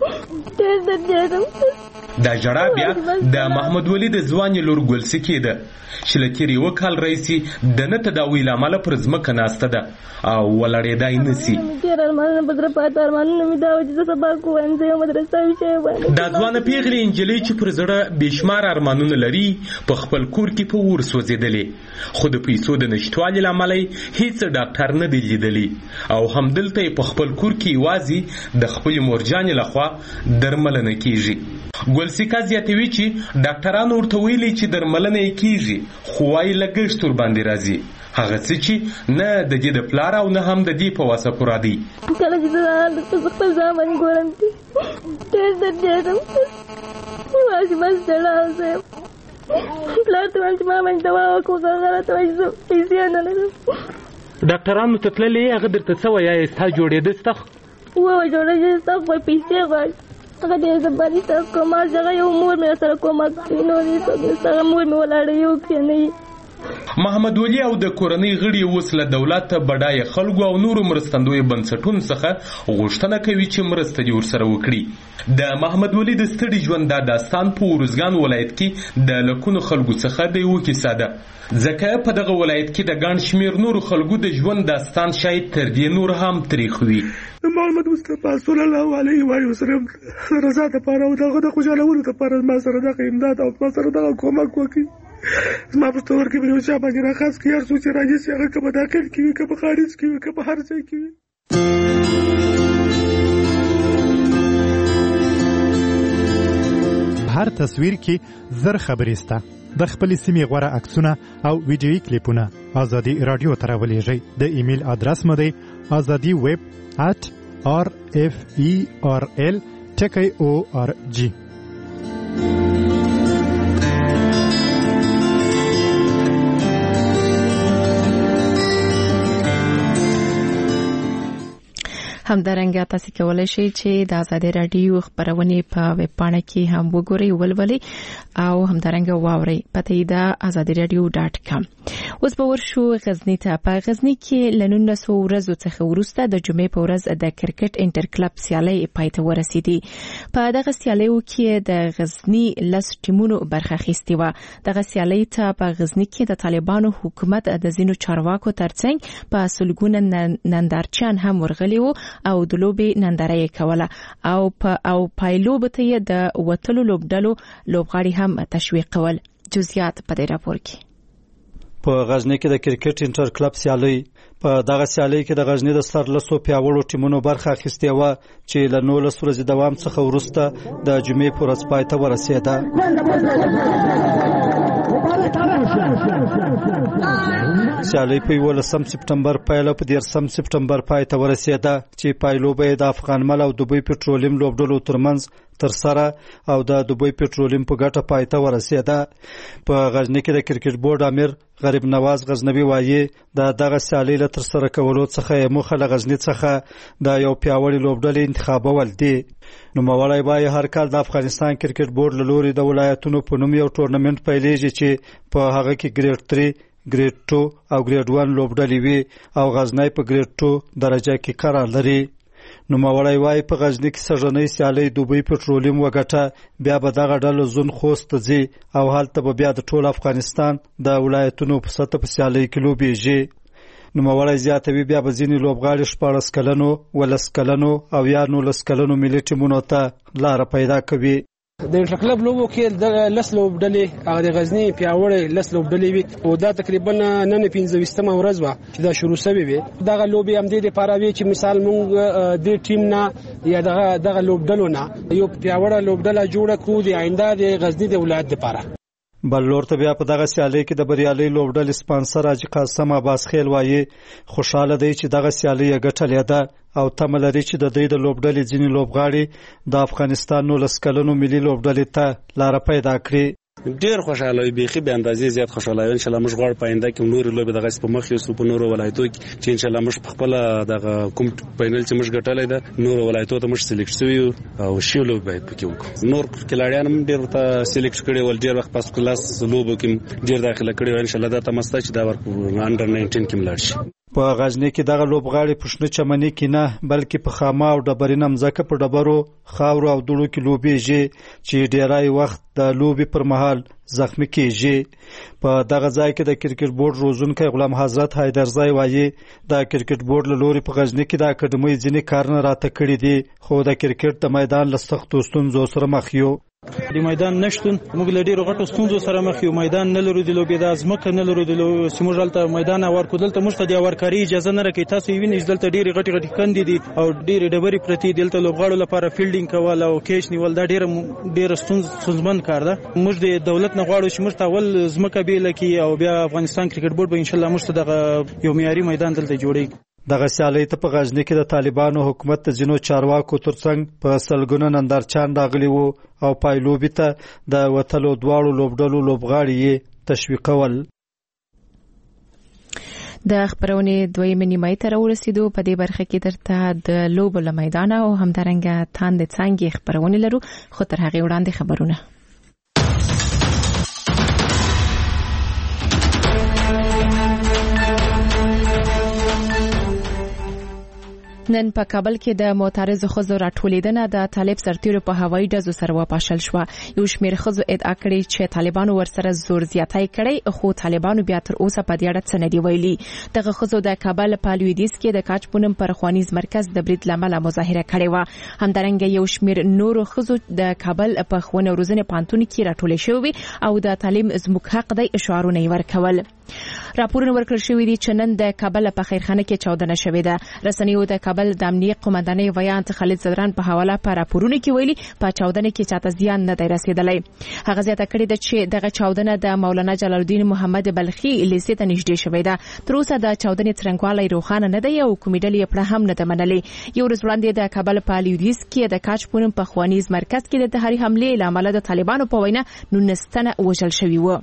ډېر درد دا جړه بیا د محمد ولی د ځوان لور ګلسکی ده چې لکه یو کال رئیسي د نه تداوی لامل پر ځمکه ناسته ده او ولړېدای نسی. ډېر ارمانونه بدر پات ارمانونه مې دا وځي د سبا کوم ځای مدرسې وشي باندې دا ځوان پیغلي انجلۍ چې پر زړه بشمار ارمانونه لري په خپل کور کې په ور سوځیدلې خو د پیسو د نشټوالي لامل هیڅ ډاکټر نه دی لیدلی او هم دلته په خپل کور کې وازي د خپل مورجان لخوا درملنه کیږي. ګلسیکا زیاتوي چې ډاکټرانو ورته ویلي چې درملنه کیږي خو وايي لګښت ور باندې راځي هغه څه چې نه د دې د پلار او نه هم د دې په واسه پورا دی. کله چې زه خپل ځامن ګورم ډېر درد یم واځي مس دلاوزه پلار ته وایم چې ما باندې دوا وکړو هغه راته وایي زه پیسې نه لرم. ډاکټرانو ته تللې هغه درته څه وایي ستا جوړېده ستا ووایي جوړېده ستا خو پیسې غواړي هغه ډېر زبري سره کوم هغه یو مور مې سره کومک کوي نو هغه مور مې ولاړه یو کښېنوي. محمد ولي او د کورنۍ غړي اوس له دولت بډایه خلکو او نورو مرستندویو بنسټونو څخه غوښتنه کوي چې مرسته دې ورسره وکړي. د محمد ولي د ستړي ژوند دا داستان په ارزګان ولایت کې د لکونو خلکو څخه د یوه کیسه ده، ځکه په دغه ولایت کې د ګڼ شمېر نورو خلکو د ژوند داستان شاید تر دې نور هم تریخ وي. محمد مصطفی صلی الله علیه وسلم رضا دپاره او دغه د خوشحالولو دپاره ما سره دغه امداد او ما سره دغه کومک وکړي. زما په ستور کې بل یو چا باندې راخاص کې هر څو چې راځي چې هغه که په داخل کې وي که په خارج کې وي که په هر ځای کې وي. هر تصویر کې زر خبرې سته. د خپلې سیمې غوره عکسونه او ویډیویي کلیپونه ازادي راډیو ته راولېږئ. د ایمیل ادرس مو دی ازادي ویب ات آر اف ای آر ال ټکی او آر جی. همدارنګه تاسو کولای شئ چې د ازادي رادیو خبرونه په ویب پاڼه کې هم وګورئ ولولئ او همدارنګه واورئ. پته یې ده ازادي رادیو ډاټ کام. اوس به ورشو غزنی ته. په غزنی کې له نولس سوه ورځو څخه وروسته د جمعې په ورځ د کرکټ انټر کلب سیالۍ پای ته ورسېدې. په دغه سیالیو کې د غزنی لس ټیمونو برخه اخیستې وه. دغه سیالۍ ته په غزنی کې د طالبانو حکومت د ځینو چارواکو ترڅنګ په سلګونه نندارچیان هم ورغلي وو او د لوبې ننداره یې کوله او په او پایلوب ته د وتلو لوبډلو لوبغاړي هم تشویقول. جزئیات په دې راپور کې. په غزنی کې د کرکټ انټر کلب سیالۍ په دغه سیالۍ کې د غزنی د سرلسو پیاوړو ټیمونو برخه اخیستې وه چې له نولس ورځې دوام څخه وروسته د جمعې په ورځ پای ته ورسېده. سیالۍ په یولسم سپټمبر پیل او په دیرشم سپټمبر پای ته ورسېده چې پایلوبه یې د افغان مل او دوبۍ پټرولیم لوبډلو ترمنځ ترسره او د دوبۍ پټرولیم په ګټه پای ته ورسېده. په غزنی کې د کرکټ بورډ امیر غریب نواز غزنوي وایي د دغه سیالۍ له ترسره کولو څخه یې موخه له غزني څخه د یو پیاوړي لوبډلې انتخابول دي. نوموړی وایي هر کال د افغانستان کرکټ بورډ له لوري د ولایتونو په نوم یو ټورنمنټ پیلېږي چې په هغه کې ګریډ تری ګریډ ټو او ګریډ ون لوبډلې وي او غزنی په ګریډ ټو درجه کې قرار لري. نوموړی وایي په غزني کې سږنۍ سیالۍ دوبۍ پټرولیم وګټه بیا به دغه ډله زون خوست ته ځي او هلته به بیا د ټول افغانستان د ولایتونو په سطح په سیالۍ کې لوبېږي. نوموړی زیاتوي بیا به ځینې لوبغاړي شپاړس کلنو ولس کلنو او یا نولس کلنو ملي ټیمونو ته لاره پیدا کوي. د انټر کلب لوبو کې د لس لوبډلې هغه د غزنی پیاوړې لس لوبډلې وي او دا تقریبا نن پنځه ویشتمه ورځ وه چې دا شروع شوې وي. دغه لوبې همدې دپاره وي چې مثال موږ دې ټیم نه یا دغه دغه لوبډلو نه یو پیاوړه لوبډله جوړه کړو د آینده د غزني د ولایت دپاره. بل لور ته بیا په دغه سیالۍ کې د بریالۍ لوبډلې سپانسر حاجي قاسم عباس خیل وایي خوشحاله دی چې دغه سیالۍ یې ګټلې ده او تمه لري چې د دوی د لوبډلې ځینې لوبغاړي د افغانستان نولس کلنو ملي لوبډلې ته لاره پیدا کړي. ډیر خوشاله وي بيخي به اندازې زیات خوشاله وي. ان شاء الله موږ غواړو پاینده کې نور لوبې دغه په مخ یو په نورو ولایتو کې چې ان شاء الله موږ خپل دغه کوم فائنل چې موږ ګټلې ده نورو ولایتو ته موږ سلیکټ شوی او شی لوب باید پکې وکړو. نور کلاړیان هم ډیر ته سلیکټ کړي ول ډیر وخت پاس کلاس لوبو کې ډیر داخله کړي ان شاء الله دا تمسته چې دا ورکو انډر ناینټین کې ملاړ شي. په غزنی کې دغه لوبغاړي په شنه چمني کې نه بلکې په خامه او ډبرینه مځکه په ډبرو خاورو او دوړو کې لوبېږي چې ډیری وخت د لوبې پر مهال زخمی کېږي. په دغه ځای کې د کرکټ بورډ روزونکی غلام حضرت حیدرزی وایي د کرکټ بورډ له لوري په غزنی کې د اکاډمۍ ځینې کارونه راته کړي دي خو د کرکټ د میدان له سختو ستونزو سره مخ یو. د میدان نشتون موږ له ډیرو غټو ستونزو سره مخ یو. میدان نه لرو د لوبې د ځمکه نه لرو د سیمو ژلته میدان ورکو دلته موږ ته د ورکاري اجازه نه راکوي. تاسو یې وینئ دلته ډېرې غټې غټې کندې دي او ډېرې ډبرې پرتې دلته لوبغاړو لپاره فیلډینګ کول او کیچ نیول دا ډېره ډېره ستونزمن کار ده. موږ د دولت نه غواړو چې موږ ته اول ځمکه بیله کړي او بیا افغانستان کرکټ بورډ به انشاءالله موږ ته دغه یو معیاري میدان دلته جوړوي. دغه سیالۍ ته په غزنی کې د طالبانو حکومت د ځینو چارواکو ترڅنګ په سلګونه نندارچیان راغلي وو او پایلوبي ته د وتلو دواړو لوبډلو لوبغاړي یې تشویقول. د خبرونې دویمه نیمه ته راورسېدو. په دې برخه کې درته د لوبو له میدانه او همدارنګه تاند څنګه خبرونه لرو، خو تر هغه وړاندې خبرونه. نن په کابل کې د معترض ښځو راټولیدنه د طالب سرتیرو په هوایي ډزو سره وپاشل شو. یو شمېر ښځو ادعا کړې چې طالبانو ورسره زور زیاتی کړی، خو طالبانو بیا تر اوسه په دې اړه څه نه دی ویلي. دغه ښځو د کابل په لویدیځ کې د کاچ پونم پر خوانیز مرکز د برید لامل مظاهره کړې و. همدارنګه یو شمېر نورو ښځو د کابل په ښوونه او روزنې پوهنتون کې راټولې شوې او د تعلیم زموږ حق دی شعارونه یې ورکول. راپورونه ورکړل شوې دي چې نن د کابل په خیرخانه کې چاودنه شوې ده. رسنیو د کابل د امنیت قومندانۍ ویان خالد زدران په حواله په راپورونه کې ویلي په چاودنه کې چاته زیان نه دی رسیدلی. هغه زیاته کړې ده چې دغه چاودنه د مولانا جلال الدین محمد بلخي لیسې ته نږدې شوې ده. تر اوسه د چاودنې څرنګوالی روښانه نه دی او کومې ډلې یې پړه هم نه ده منلې. یو ورځ وړاندې د کابل په لویدیځ کې د کاچ پونم په خوانیز مرکز کې د تحریک حملې له امله د طالبانو په وینا نولس تنه وژل شوي وو.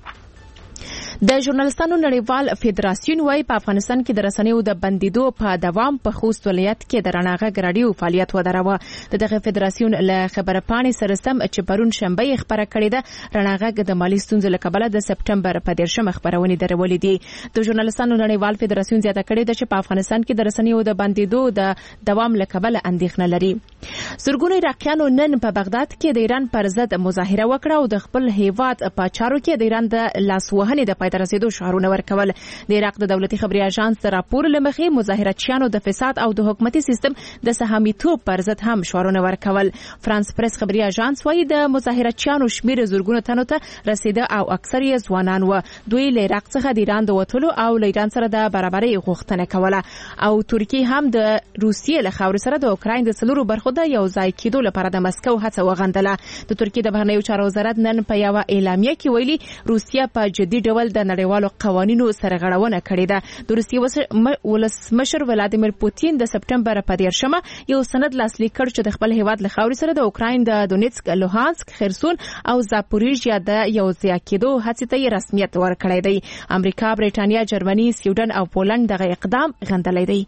د ژورنالستانو نړیوال فدراسیون وايي په افغانستان کې د رسنیو د بندیدو په دوام په خوست ولایت کې د رڼا غږ راډیو فعالیت ودراوه. د دغه فدراسیون له خبره پاڼې سره سم چې پرون شنبه خبره کړې ده، رڼا غږ د مالی ستونزو له کبله د سپټمبر په دیرشمه خبرونه درولې دي. د ژورنالستانو نړیوال فدراسیون زیاته کړې ده چې په افغانستان کې د رسنیو د بندیدو د دوام له کبله اندېښنه لري. زرګونه عراقیانو نن په بغداد کې د ایران پر ضد مظاهره وکړه او د خپل هیواد په چارو کې د ایران د لاسوهنې د پای ته رسیدو شعارونه ورکول. د عراق د دولتي خبري اژانس د راپور له مخې مظاهراتچیانو د فساد او د حکومتي سیستم د سهامیتوب پر ضد هم شعارونه ورکول. فرانس پریس خبري اژانس وايي د مظاهراتچیانو شمېر زرګونو تنو ته رسیده او اکثر یې ځوانان و. دوی له عراق څخه د ایران د وټلو او له ایران سره د برابرۍ غوښتنه کوله او ترکیه هم د روسیې له خاورې سره د اوکراین د څلورو برخو د یو ځای کېدو لپاره د مسکو هڅه وغندله. د ترکیه د بهرنیو چارو وزارت نن په یو اعلامیه کې ویلي روسیه په جدي ډول د نړیوالو قوانینو سره غړونه کړې ده. د روسیې ولسمشر ولادیمیر پوتین د سپټمبر په دیرشمه یو سند لاسلیک کړ چې د خپل هیواد له خاورې سره د اوکراین د دونیتسک، لوهانسک، خرسون او زاپوریژیا د یو ځای کېدو هڅې ته رسمیت ورکړی دی. امریکا، برېټانیا، جرمني، سویډن او پولند دغه اقدام غندلی دی.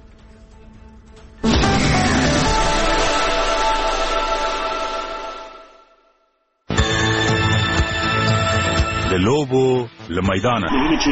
د لوبو له میدانه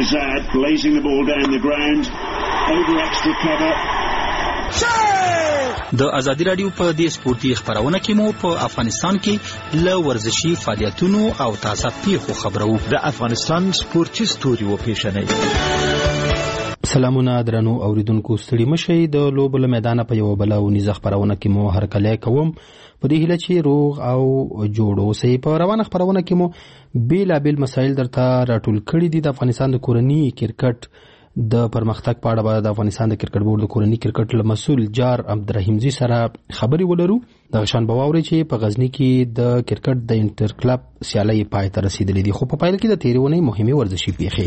د ازادي رادیو په دې سپورتي خبرونه کې مو په افغانستان کې له ورزشي فعالیتونو او تازه پیښو خبرو. د افغانستان سپورتي ستوري و پیښنۍ. سلامونه درنو اوریدونکو، ستړي مشئ. د لوبو له میدانه په یو بل او نيزه خبرونه کې مو هرکلی کوم په دې هیله چې روغ او جوړ اوسئ. په روانه خبرونه کې مو بیلابیل مسایل درته راټول کړي دي. د افغانستان د کورني کرکټ د پرمختګ په اړه د افغانستان د کرکټ بورډ د کورني کرکټ له مسؤل جار عبدالرحیمزي سره خبرې ولرو. دغه شان به واورئ چې په غزنی کې د کرکټ د انټر کلب سیالۍ پای ته رسیدلې دي، خو په پایله کې د تېرې اونۍ مهمې ورزشي پیښې.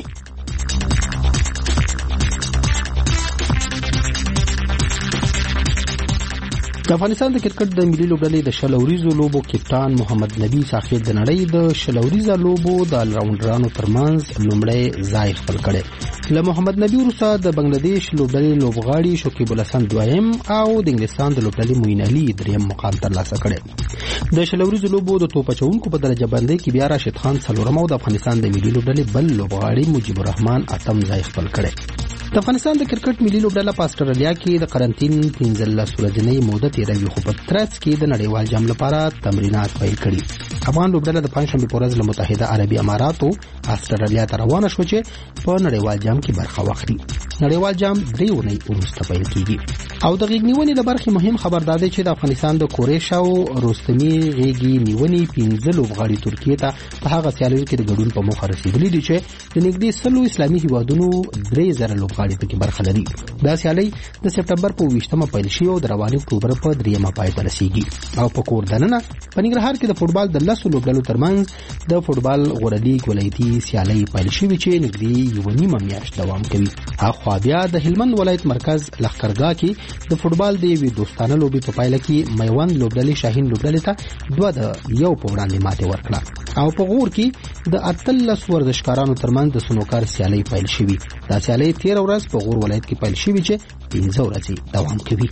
د افغانستان د کرکټ د ملي لوبډلې د شل اوریزو لوبو کپټان محمد نبی ساخیل د نړۍ د شل اوریزه لوبو د الراونډرانو ترمنځ لومړی ځای خپل کړی. له محمد نبی وروسته د بنگلاديش لوبډلې لوبغاړي شکیب الحسن دویم او د انګلستان د لوبډلې موین علي دریم مقام ترلاسه کړی. د شل اوریزو لوبو د توپ اچوونکو په درجه بندۍ کې بیا راشد خان څلورم او د افغانستان د ملي لوبډلې بل لوبغاړي مجيب الرحمن اتم ځای خپل کړی. د افغانستان د کرکټ ملي لوبډله په استرالیا کې د قرنټین پنځلس ورځنۍ موده تیروي، خو په ترڅ کې د نړیوال جام لپاره تمرینات پیل کړي. افغان لوبډله د پنځشنبه په ورځ له متحده عربي اماراتو استرالیا ته روانه شوه چې په نړیوال جام کې برخه واخلي. نړیوال جام درې اونۍ وروسته پیل کیږي. او د غېږ نیونې د برخې مهم خبر دا دی چې د افغانستان د کورېش او رستمي غېږې نیونې پنځه لوبغاړي ترکیې ته په هغه سیالیو کې د ګډون په موخه رسیدلي دي چې د نږدې سلو اسلامي هیوادونو درې زره لوبغاړي پکې برخه لري. دا سیالۍ د سپټمبر په اوویشتمه پیل شي او د روانې اکتوبر په دریمه پای ته رسیږي. او په کور دننه په ننګرهار کې د فوټبال د لسو لوبډلو ترمنځ د فوټبال غوره لیګ ولایتي سیالۍ پیل شوې چې نږدې یوه نیمه میاشت دوام کوي. اخوا خو بیا د هلمند ولایت مرکز لخرګاه کې د فوټبال د یوې دوستانه لوبې په پایله کې میوند لوبډلې شاهین لوبډلې ته دوه د یو په وړاندې ماتې ورکړه او په غور کې د اتلس ورزشکارانو ترمنځ د سنوکر سیالي پیل شوې. دا سیالي تیر ورځ په غور ولایت کې پیل شوې چې پنځه ورځې دوام کوي.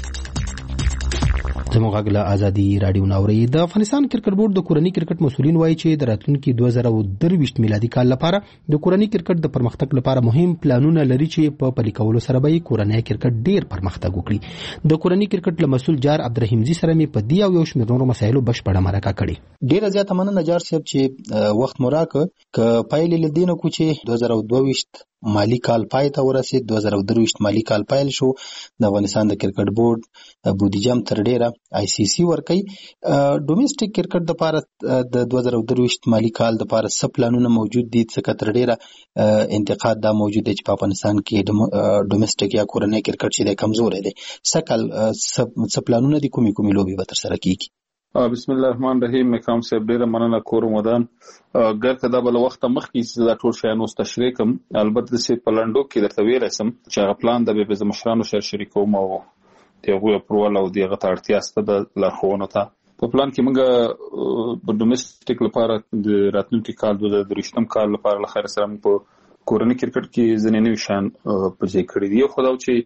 زموږ غږ له ازادي رادیو ناوري. د افغانستان کرکټ بورډ د کورني کرکټ مسولین وایي چې د راتلونکي دوه زره درویشت میلادي کال لپاره د کورني کرکټ د پرمختګ لپاره مهم پلانونه لري چې په پلي کولو سره به کورنی کرکټ ډیر پرمختګ وکړي. د کورني کرکټ له مسول جار عبدالرحیمزي سره مې په دې او یو شمېر نورو مسایلو بشپړه مرکه کړې. ډیره زیاته مننه جار صاحب چې وخت مو راکړ. ک پایلې لدینه کو چې دوه زره دوه مالی کال پای ته ورسید. دوه زره درویشت مالی کال پیل شو. د افغانستان د کرکټ بورډ بودیجه تر ډیره آی سی سی ورکي. ډومېسټک کرکټ د لپاره د دوه زره درویشت مالی کال د لپاره څه پلانونه موجود دي؟ څه تر ډیره انتقاد دا موجود دی چې په افغانستان کې ډومېسټک یا کورنی کرکټ چې د کمزوري دی. څه کال څه پلانونه دي؟ کومي کومي لوبي به تر سره کیږي؟ بسم الله الرحمن الرحیم. مقام صاحب ډیره مننه کورم ودان. ګرته دا بل وخت مخکې دا ټول شیانو تشریح کوم. البته چې پلانډو کې درته ویل سم چې هغه پلان د به مشرانو سره شریکوم او دغه پرول او دغه اړتیا ست د لارښوونو ته. په پلان کې موږ د ډومېسټک لپاره د راتلونکي کال د درویشتم کال لپاره لخر سره په کورنی کرکټ کې ځنې نوي شان په ځای کړی دی. خو دا چې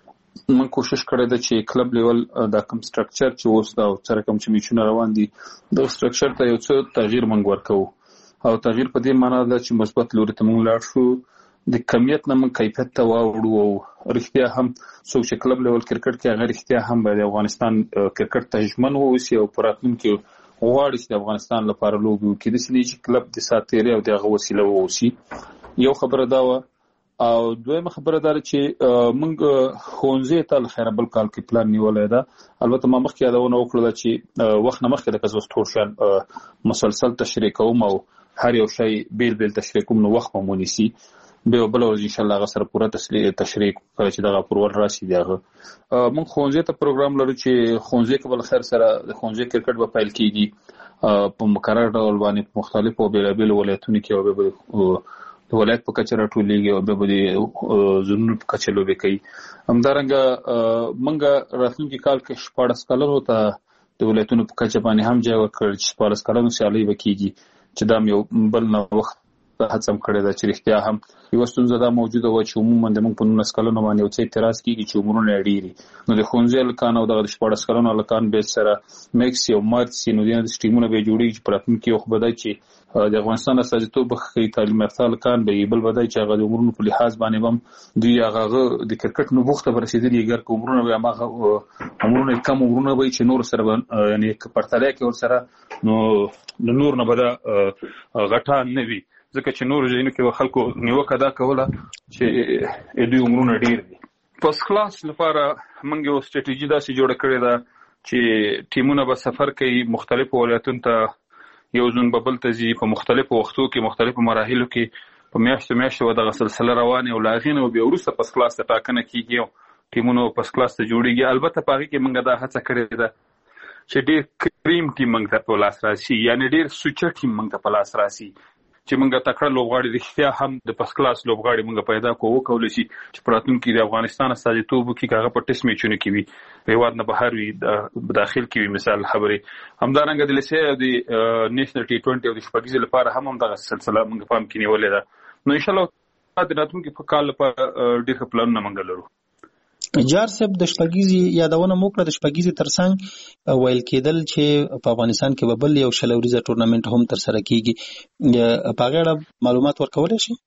من کوشش کړی دی چې کلب لیول دا کوم سټرکچر چې اوس دا سره کوم چې میچونه روان دي د سټرکچر ته یو څه تغییر منګ ورکو او تغییر په دې معنی ده چې مثبت لوري ته موږ لاړ شو. د کمیت نه موږ کیفیت ته واوړو او رښتیا هم څوک چې کلب لیول کرکټ کې هغه رښتیا هم د افغانستان کرکټ ته ژمن ووسی او په راتلونکي غواړي چې د افغانستان لپاره لوبي وکړي. د سړي چې کلب د ساتيري او دغه وسیله ووسی. یو خبره دا و او دویمه خبره دا چې موږ خونځې ته خیر بل کال کې پلان نیولای دا. البته ما مخکې یادونه وکړه چې وخت نه مخکې د کزوس تورشان مسلسل تشریح کوم او هر یو شی بیل بیل تشریح کوم نو وخت مو ونیسي. به بل ورځ ان شاء الله غسر پوره تشریح تشریح کړی چې دغه پرور راشي دغه موږ خونځې ته پروګرام لرو چې خونځې کې بل خیر سره د خونځې کرکټ په فایل کېږي په مقرر ډول باندې مختلفو بیلابل ولایتونو کې او به د ولایت په کچه راټولېږي او به د زونونو په کچه لوبې کوي. همدارنګه موږ راتلونکي کال کې شپاړس کلونو ته د ولایتونو په کچه باندې هم ځای ورکړ چې شپاړس کلونو سیالۍ وکړي چې دا یو بل نه وخت هڅه کړې ده چې رښتیا هم یو ستونزه دا موجوده و چې عموما د موږ په نولس کلونو باندې یو څه اعتراض کیږي چې عمرونه ډېری نو د خونځې لکان او د شپاړس کلونو لکان به سره میکس یو مارچ سینو د سټیمونه به جوړیږي چې پراتونکي یو خبردای چې د افغانستان استازیتوب بخښي تعلیم یافته لکان به بل بدای چې هغه د عمرونو په لحاظ باندې بم دی هغه د کرکټ نو بوخته برسېدلی ګر کومرونه به هغه عمرونه کم عمرونه وي چې نور سره یعنی پرتاله کې ور سره نو د نور نه بده غټه نه وي ځکه چې نور ځینو کې خلکو نیوکه دا کوله چې دوی عمرونه ډیر دي. پس خلاص لپاره موږ یو ستراتیژي داسې جوړه کړې ده چې ټیمونه به سفر کوي مختلفو ولایتونو ته یو ځون به بل ته ځي په مختلفو وختو کې مختلفو مراحلو کې په میاشتو میاشتو دغه سلسله روانه او لاغینه او بیا وروسته پس خلاص ته ټاکنه کیږي ټیمونو پس خلاص ته جوړیږي. البته په هغه کې موږ دا هڅه کړې ده چې ډیر کریم ټیم موږ ته په لاس راشي یعنی ډیر سوچر ټیم موږ ته په لاس راشي چې موږ تکړه لوبغاړي رښتیا هم د پس کلاس لوبغاړي موږ پیدا کوو کولای شي چې پراتونکو د افغانستان استازیتوب کې هغه په ټیسټ میچونه کې وي هیواد نه بهر وي داخل کې وي مثال خبرې همدارنګه د لسه د نېشنل ټي ټوئنټي او د شپږیزې لپاره هم هم دغه سلسله موږ پام کې نیولې ده نو ان شاء الله د راتلونکي په کال لپاره ډېر پلانونه موږ لرو. جار صاحب د شپږیزې یادونه مو کړه د شپږیزې ترڅنګ ویل کېدل چې په افغانستان کې به بل یو شلوریزه ټورنمنت هم تر سره کیږي په هغه اړه معلومات ورکولای شي؟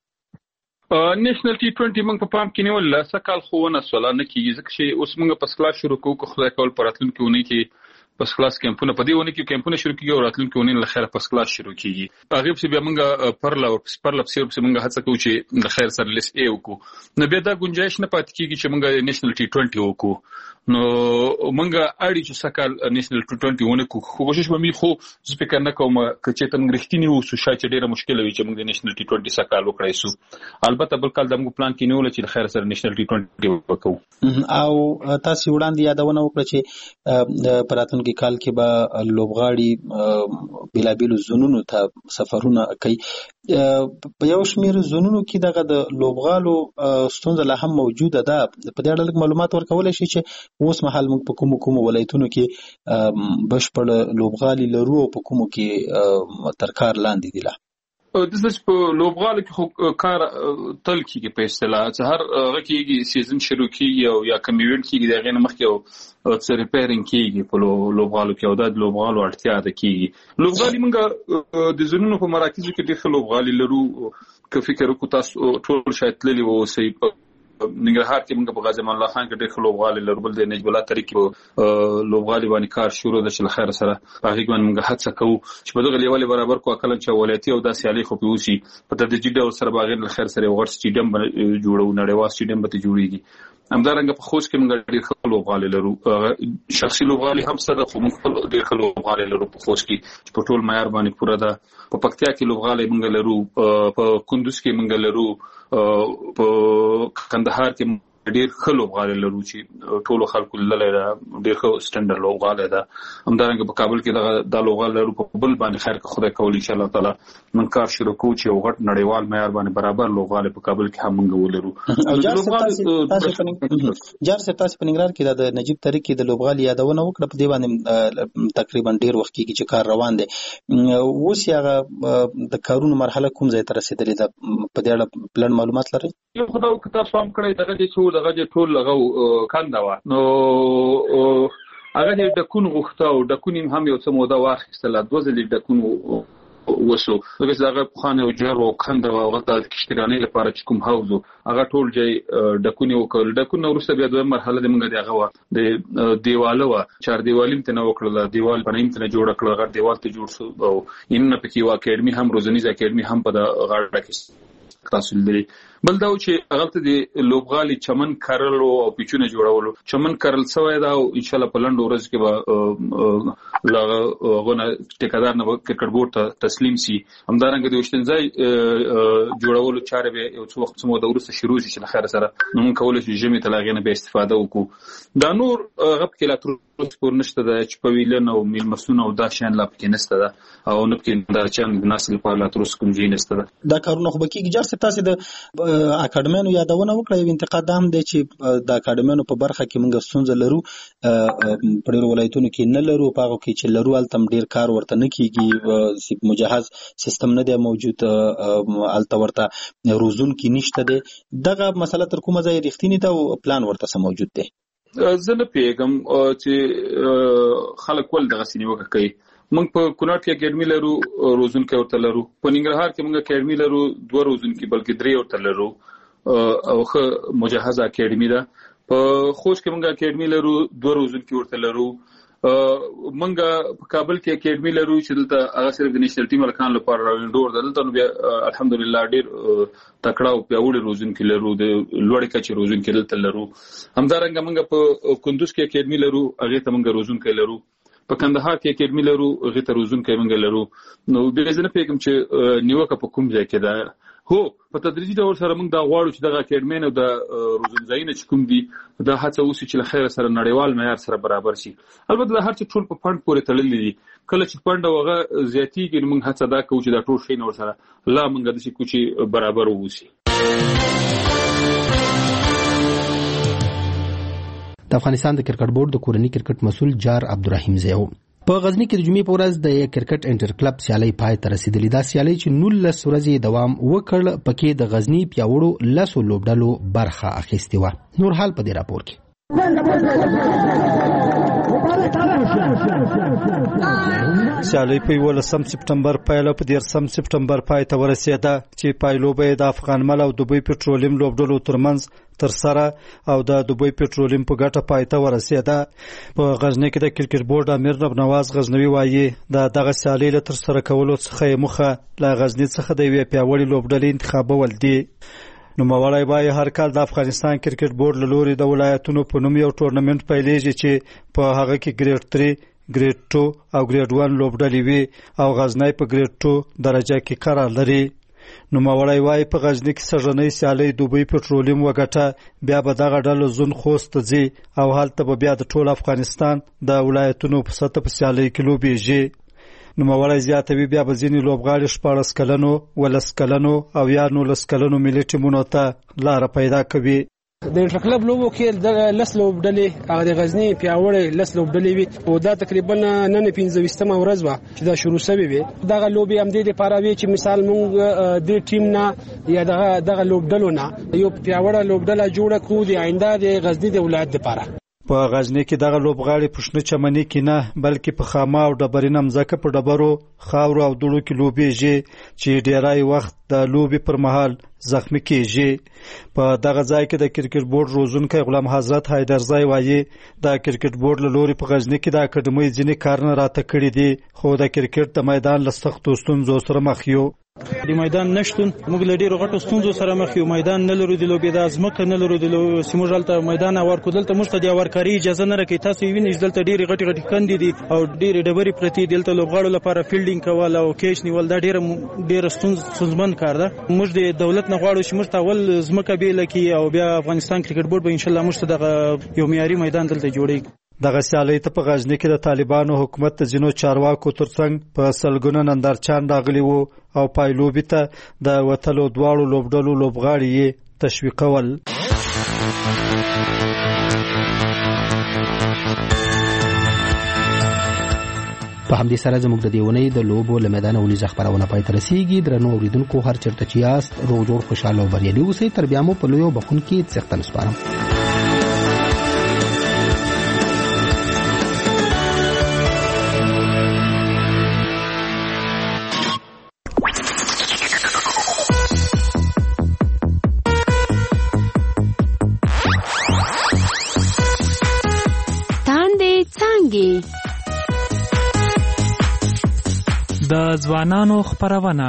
نېشنل ټي ټوئنټي موږ په پام کې نیول لاسه کال خو ونه سوال نه کیږي ځکه چې اوس موږ په کلاس شروع کوو خو خدای کول پراتلونکو ونه کې پس کلاس کیمپونه په دې ونه کې کیمپونه شروع کیږي او راتلونکو ونه له خیره پس کلاس شروع کیږي هغه په بیا موږ پرلا او پرلا په سیرپ موږ هڅه کوو چې د خیر سره لیس ای وکړو نو بیا دا گنجائش نه پات کیږي چې موږ نېشنل ټي ټوئنټي وکړو نو موږ اړي چې سکال نېشنل ټي ټوئنټي ونه کوو کوشش به مې خو زه فکر نه کوم چې تم غریښتینی وو شای چې ډیره مشکله وي چې موږ د نېشنل ټي ټوئنټي سکال وکړای سو البته بل کال د موږ پلان کې نیول چې د خیر سره نېشنل ټي ټوئنټي وکړو او تاسو وړاندې یادونه وکړه چې پراتونکو راتلونکي کال کې به لوبغاړي بېلابېلو زونونو ته سفرونه کوي. په یو شمېر زونونو کې دغه د لوبغالو ستونزه لا هم موجوده ده. په دې اړه لږ معلومات ورکولی شي چې اوس مهال موږ په کومو کومو ولایتونو کې بشپړ لوبغالي لرو او په کومو کې تر کار لاندې دي؟ لا د څه په لوبغالو کې خو کار تل کېږي په اصطلاح چې هر هغه کېږي سیزن شروع کېږي او یا کوم ایونټ کېږي د هغې نه مخکې او څه ریپیرینګ کېږي په لوبغالو کې او دا د لوبغالو اړتیا ده کېږي. لوبغالي موږ د زونونو په مراکزو کې ډېر ښه لوبغالي لرو. که فکر وکړو تاسو ټول شاید تللي واوسئ ننګرهار کې موږ په غازي امان الله خان کې ډېر ښه لوبغالي لرو. بل د نجیب الله طریق کې لوبغالي باندې کار شروع ده چې له خیره سره په هغې باندې موږ هڅه کوو چې په دغه لیولې برابر کړو. کله چې ولایتي او دا سیالۍ خو پرې وشي په تدریجي ډول سره به هغې له خیر سره یو غټ سټېډیم به جوړوو، نړیوال سټېډیم به ترې جوړېږي. همدارنګه په خوست کې موږ ډېر ښه لوبغالي لرو. شخصي لوبغالي هم شته ده خو موږ خپل ډېر ښه لوبغالي لرو په خوست کې چې په ټول معیار باندې پوره ده. په پکتیا کې لوبغالي موږ لرو، په کندوز کې موږ لرو، په کندهار کې ډېر ښه لوبغالي لرو چې ټولو خلکو لیدلی ده، ډېر ښه سټنډرډ لوبغالی ده. همدارنګه په کابل کې دا لوبغالی لرو. په بل باندې خیر که خدای کولی انشاءالله تعالی موږ کار شروع کوو چې یو غټ نړیوال معیار باندې برابر لوبغالی په کابل کې هم موږ ولرو. جار صاحب تاسې په ننګرهار کې د نجیب طریق کې د لوبغالي یادونه وکړه. په دې باندې تقریبا ډېر وخت کېږي چې کار روان دی. اوس یې هغه د کارونو مرحله کوم ځای ته رسېدلې ده؟ په دې اړه پلان معلومات لرئ؟ یو خدای کتاب پام کړی دغه چې څو دغه ټول هغه کنده وه نو هغه یې ډکون غوښته او ډکون یې هم یو څه موده واخیستله. دوه ځلې ډکون وشو دغه چې هغه پخوانی او جر او کنده وه هغه د کشتیرانۍ لپاره چې کوم حوض و هغه ټول ځای ډکون یې وکړل. ډکون نه وروسته بیا دویم مرحله د موږ د هغه وه د دیواله وه، چاردیوالي م ترېنه وکړله، دیوال پنۍ م ترېنه جوړه کړه، غټ دیوال ته جوړ شو او انونه پکې یوه اکاډمي هم روزنیز اکاډمي هم په د غاړه کې تحصیل لري. بل دا چې هغه د لوبغالي چمن کرلو او پیچونه جوړولو چمن کرل شوی دا او ان شاء الله په لنډو ورځ کې به لغونه ټیکادار نه کرکټ بورډ ته تسلیم شي. همدارنګه د وشتنځای جوړولو چارې به یو څو وخت مو د ورسته شروع شي چې خیر سره نو کولای شي جمعي تلاغې نه به استفاده وکړو. دا نور غب کې لا تر پور نشته د چې په ویلن او میلمسون او دا شان لا پکې نشته ده او نه پکې دا چې د نسل په لا تر اوسه کوم ځای نشته ده. دا کارونه خو به کېږي. جار صاحب تاسې د اکاډمیانو یادونه وکړه. یو انتقاد دا هم دی چې د اکاډمیانو په برخه کې موږ ستونزه لرو، په ډېرو ولایتونو کې نه لرو، په هغو کې چې لرو هلته هم ډېر کار ورته نه کېږي، مجهز سیستم نه دی موجود، هلته ورته روزونکي نشته دی. دغه مسله تر کومه ځایه رښتینې ده او پلان ورته څه موجود دی؟ زه نه پوهېږم چې خلک ولې دغسې نیوکه کوي. موږ په کونړ کې اکاډمي لرو، روزونکي ورته لرو. په ننګرهار کې موږ اکاډمي لرو، دوه روزونکي بلکې درې ورته لرو او ښه مجهزه اکاډمي ده. په خوست کې موږ اکاډمي لرو، دوه روزونکي ورته لرو. موږ په کابل کې اکاډمي لرو چې دلته هغه صرف د نیشنل ټیم هلکانو لپاره راوینډور ده. دلته نو بیا الحمدلله ډېر تکړه او پیاوړي روزونکي لرو، د لوړې کچې روزونکي دلته لرو. همدارنګه موږ په کندوز کې اکاډمي لرو، هغې ته موږ روزونکي لرو. په کندهار کې اکاډمي لرو، هغې ته روزونکي موږ لرو. نو بیا زه نه پوهېږم چې نیوکه په کوم ځای کې ده. هو په تدریجي ډول سره موږ دا غواړو چې دغه اکاډمۍ او د روزنځایونه چې کوم دي دا هڅه وشي چې له خیره سره نړیوال معیار سره برابر شي. البته دا هر څه ټول په فنډ پورې تړلي دي. کله چې فنډ او هغه زیاتېږي نو موږ هڅه دا کوو چې دا ټول شی نه ورسره لا موږ داسې کوو چې برابر واوسي. د افغانستان د کرکټ بورډ د کورني کرکټ مسؤل جار عبدالرحیم زیو په غزنی کې د جمعې په ورځ د کرکټ انټر کلب سیالۍ پای ته رسیدلې. دا سیالۍ چې نولس ورځې دوام وکړ پکې د غزنی پیاوړو لسو لوبډلو برخه اخیستې وه. نور حال په دې راپور کې سیالۍ په یولسم سپټمبر پیل او په دیرشم سپټمبر پای ته ورسېده چې پایلوبه یې د افغان مل او دوبۍ پټرولیم لوبډلو ترمنځ ترسره او د دوبۍ پټرولیم په ګټه پای ته ورسېده. په غزنی کې د کرکټ بورډ امیر نواز غزنوي وایي د دغه سیالۍ له ترسره کولو څخه یې موخه له غزني څخه د یوې پیاوړې لوبډلې انتخابول دي. نوموړی وایي هر کال د افغانستان کرکټ بورډ له لوري د ولایتونو په نوم یو ټورنمنټ پیلېږي چې په هغه کې ګریډ درې، ګریډ ټو او ګریډ ون لوبډلې وي او غزنی په ګریډ ټو درجه کې قرار لري. نوموړی وایي په غزني کې سږنۍ سیالۍ دوبۍ پټرولیم وګټه بیا به دغه ډله زون خوست ته ځي او هلته به بیا د ټول افغانستان د ولایتونو په سطح په سیالۍ کې لوبېږي. نوموړی زیاتوي بیا به ځینې لوبغاړي شپاړس کلنو ولس کلنو او یا نولس کلنو ملي ټیمونو ته لاره پیدا کوي. د انټرکلب لوبو کې د لس لوبډلې هغه د غزني پیاوړې لس لوبډلې وي او دا تقریبا نن پنځه ویشتمه ورځ وه چې دا شروع شوې وي. دغه لوبې همدې دپاره وي چې مثال موږ دې ټیم نه یا دغه دغه لوبډلو نه یو پیاوړه لوبډله جوړه کړو د آینده د غزني د ولایت دپاره. په غزني کې دغه لوبغاړي په شنه چمني کې نه بلکې په خامه او ډبرینه مځکه په ډبرو خاورو او دوړو کې لوبېږي چې ډیری وخت د لوبې پر مهال زخمی کېږي. په دغه ځای کې د کرکټ بورډ روزونکی غلام حضرت حیدرزی وایي د کرکټ بورډ له لوري په غزني کې د اکاډمۍ ځینې کارونه راته کړي دي خو د کرکټ د میدان له سختو ستونزو سره مخ یو. د میدان نشتون موږ له ډیرو غټو ستونزو سره مخ یو. میدان نه لرو د لوبې د ځمکه نه لرو د سیموږ هلته میدان هوارکو دلته موږ ته د هوارکاري اجازه نه راکوي. تاسو یې وینئ چې دلته ډېرې غټې غټې کندې دي او ډېرې ډبرې پرتې دي. دلته لوبغاړو لپاره فیلډینګ کول او کیچ نیول دا ډېره ډېره ستونزمن کار ده. موږ د دولت نه غواړو چې موږ ته اول ځمکه بیله کړي او بیا افغانستان کرکټ بورډ به انشاءالله موږ ته دغه یو معیاري میدان دلته جوړوي. دغه سیالۍ ته په غزني کې د طالبانو حکومت د ځینو چارواکو ترڅنګ په سلګونه نندارچیان راغلي وو او پایلوبي ته د وتلو دواړو لوبډلو لوبغاړي یې تشویقول. په همدې سره زموږ د دیونې د لوبو له میدانه ونیزه خبرونه پای ته رسیږي. درنو اوریدونکو هر چېرته چې یاست روغ جوړ خوشحاله او بریالي اوسئ. تر بیا مو په لویو بخونکي څښتن سپارم. د ځوانانو خپرونه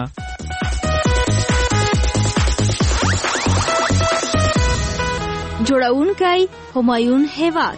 جوړونکی همایون هیواد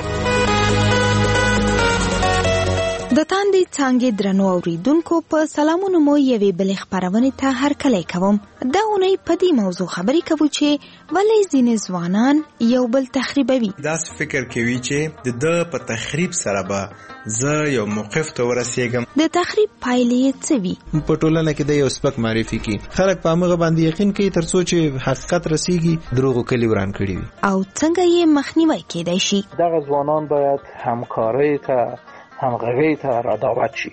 د تاندې څانګې درنو اوریدونکو په سلامونو مو یوې بلې خپرونې ته هرکلی کوم. دا اونۍ په دې موضوع خبرې کوو چې ولې ځینې ځوانان یو بل تخریبوي. داسې فکر کوي چې د ده په تخریب سره به زه یو موقف ته ورسېږم. د تخریب پایلې یې څه وي؟ په ټولنه کې د یو سپک معرفي کوي. خلک په همغه باندې یقین کوي تر څو چې حقیقت رسیږي دروغو کلي وران کړي وي. او څنګه یې مخنیوی کېدای شي؟ دغه ځوانان باید همکارۍ ته همغږۍ ته رادعوت شي.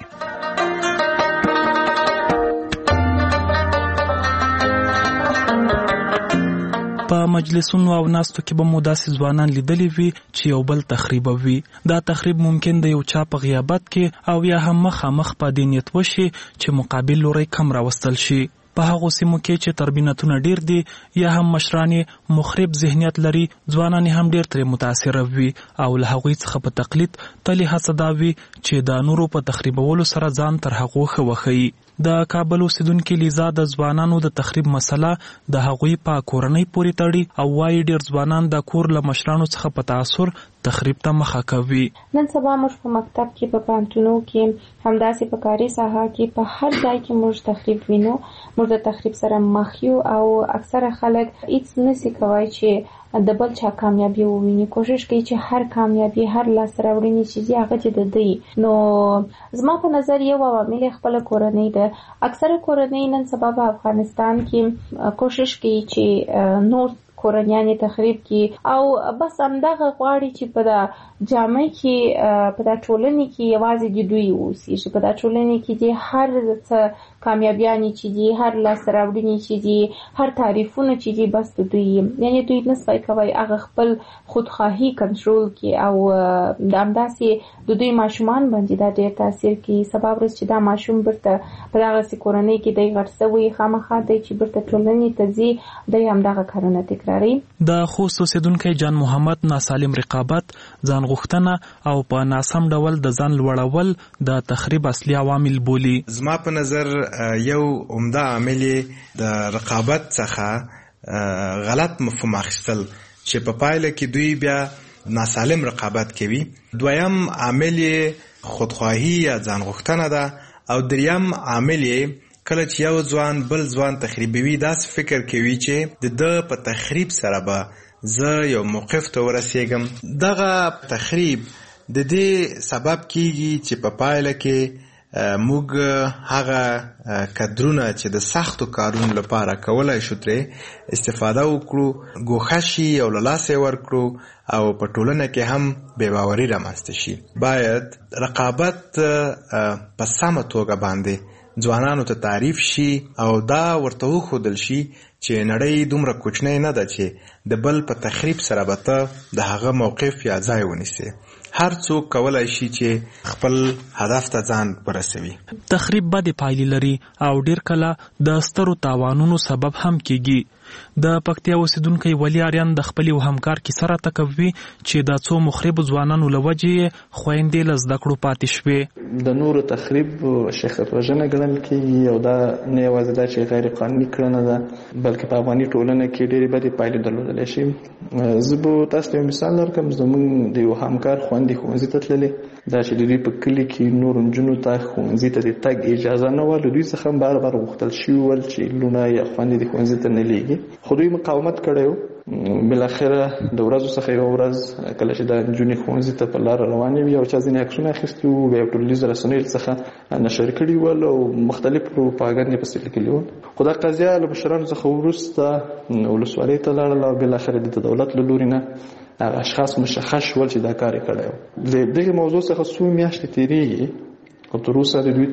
په مجلسونو او ناستو کې به مو داسې ځوانان لیدلی وي چې یو بل تخریبوي. دا تخریب ممکن د یو چا په غیابت کې او یا هم مخامخ په دې نیت وشي چې مقابل لوری کم راوستل شي. په هغو سیمو کې چې تربینتونه ډیر دي یا هم مشران مخرب ذهنیت لري ځوانان هم ډیر ترې متاثر وي او له هغوی څخه په تقلید تلې هڅه دا وي چې د نورو په تخریبولو سره ځان تر هغو ښه وښیي. د کابل اوسیدونکي لیزا د ځوانانو د تخریب مسله د هغوی په کورنۍ پورې تړي او وايي ډیر ځوانان د کور له مشرانو څخه په تاثر تخریب ته مخه کوي. نن سبا موږ په مکتب کې په پانتونو کې همداسې په کاري ساحه کې په هر ځای کې موږ تخریب وینو. موږ د تخریب سره مخ یو او اکثره خلک هیڅ نشي کوي چې د بل چا کامیابی وویني. کوشش کوي چې هر کامیابی هر لاس راوړنی چې هغه چې د دی. نو زما په نظر یو عوامل خپل کورنۍ ده. اکثره کورنۍ نن سبا په افغانستان کې کوشش کوي چې نور کورنیانې تخریب کی او بس همدغه غواړي چې په دا جامعه کې په دا ټولنې کې یوازې د دوی اوسي چې په دا ټولنې کې دي هر څه کامیابیانی چې دي هر لاس راوړنې چې دي هر تعریفونه چې دي بس د دوی یعنی دوی نسوي کوي هغه خپل خودخواهی کنټرول کی او د همداسې د دوی ماشومان باندې دا ډېر تاثیر کوي. سبب ورځ چې دا ماشوم برته په دغه کورنۍ کې دی غرسوي خامخا دی چې برته ټولنې ته ځي دی همدغه کارونه تکرار. د خوست اوسیدونکي جان محمد ناسالم رقابت ځان غوښتنه او په ناسم ډول د ځان لوړول د تخریب اصلي عوامل بولي. زما په نظر یو عمده عامل د رقابت څخه غلط مفهوم اخیستل چې په پایله کې دوی بیا ناسالم رقابت کوي. دویم عامل خودخواهی یا ځان غوښتنه ده او دریم عامل کله چې یو ځوان بل ځوان تخریبوي داسې فکر کوي چې د ده په تخریب سره به زه یو موقف ته ورسېږم. دغه تخریب د دې سبب کیږي چې په پایله کې موږ هغه کدرونه چې د سختو کارونو لپاره کولای شو ترې استفاده وکړو ګوښه شي او له لاسه ورکړو او په ټولنه کې هم بېباوري رامنځته شي. باید رقابت په سمه توګه باندې ځوانانو ته تعریف شي او دا ورته وښودل شي چې نړۍ دومره کوچنۍ نه ده چې د بل په تخریب سره به ته د هغه موقف یا ځای ونیسي. هر څوک کولای شي چې خپل هدف ته ځان ورسوي. تخریب بدې پایلې لري او ډیر کله د سترو تاوانونو سبب هم کیږي. د پکتیا اوسیدونکو ولی اریان د خپل یو همکار کیسه راته کوي چې د څو مخرب ځوانانو لوجې خويندې لز دکړو پاتې شوې. د نورو تخریب شخصیت وژنه ګڼل کیږي او دا نه یوازې دا چې غیر قانوني کړنه ده بلکې په افغاني ټولنه کې ډېرې بدې پایلې درلودلی شي. زه به تاسو ته یو مثال درکړم. زموږ د یو همکار خویندې ښوونځي ته تللې دا چې د دوی په کلي کې نورو نجونو ته ښوونځي ته د تګ اجازه نه وه. له دوی څخه هم بار بار غوښتل شوي ول چې لوڼه یا خویندې د ښوونځي ته نه لیږي خو دوی مقاومت کړی و. بالاخره د ورځو څخه یوه ورځ کله چې دا نجونې ښوونځي ته په لاره روانې وي او چا ځینې عکسونه اخیستي وو بیا یې ټولنیزو رسنیو څخه نشر کړي ول او مختلف پروپاګند یې پسې لیکلي ول. خو دا قضیه له مشرانو څخه وروسته ولسوالۍ ته لاړله او بالاخره د دولت له لوري نه هغه اشخاص مشخص شول چې دا کار یې کړی و. د دغې موضوع څخه څو میاشتې تېرېږي خو تر اوسه د دوی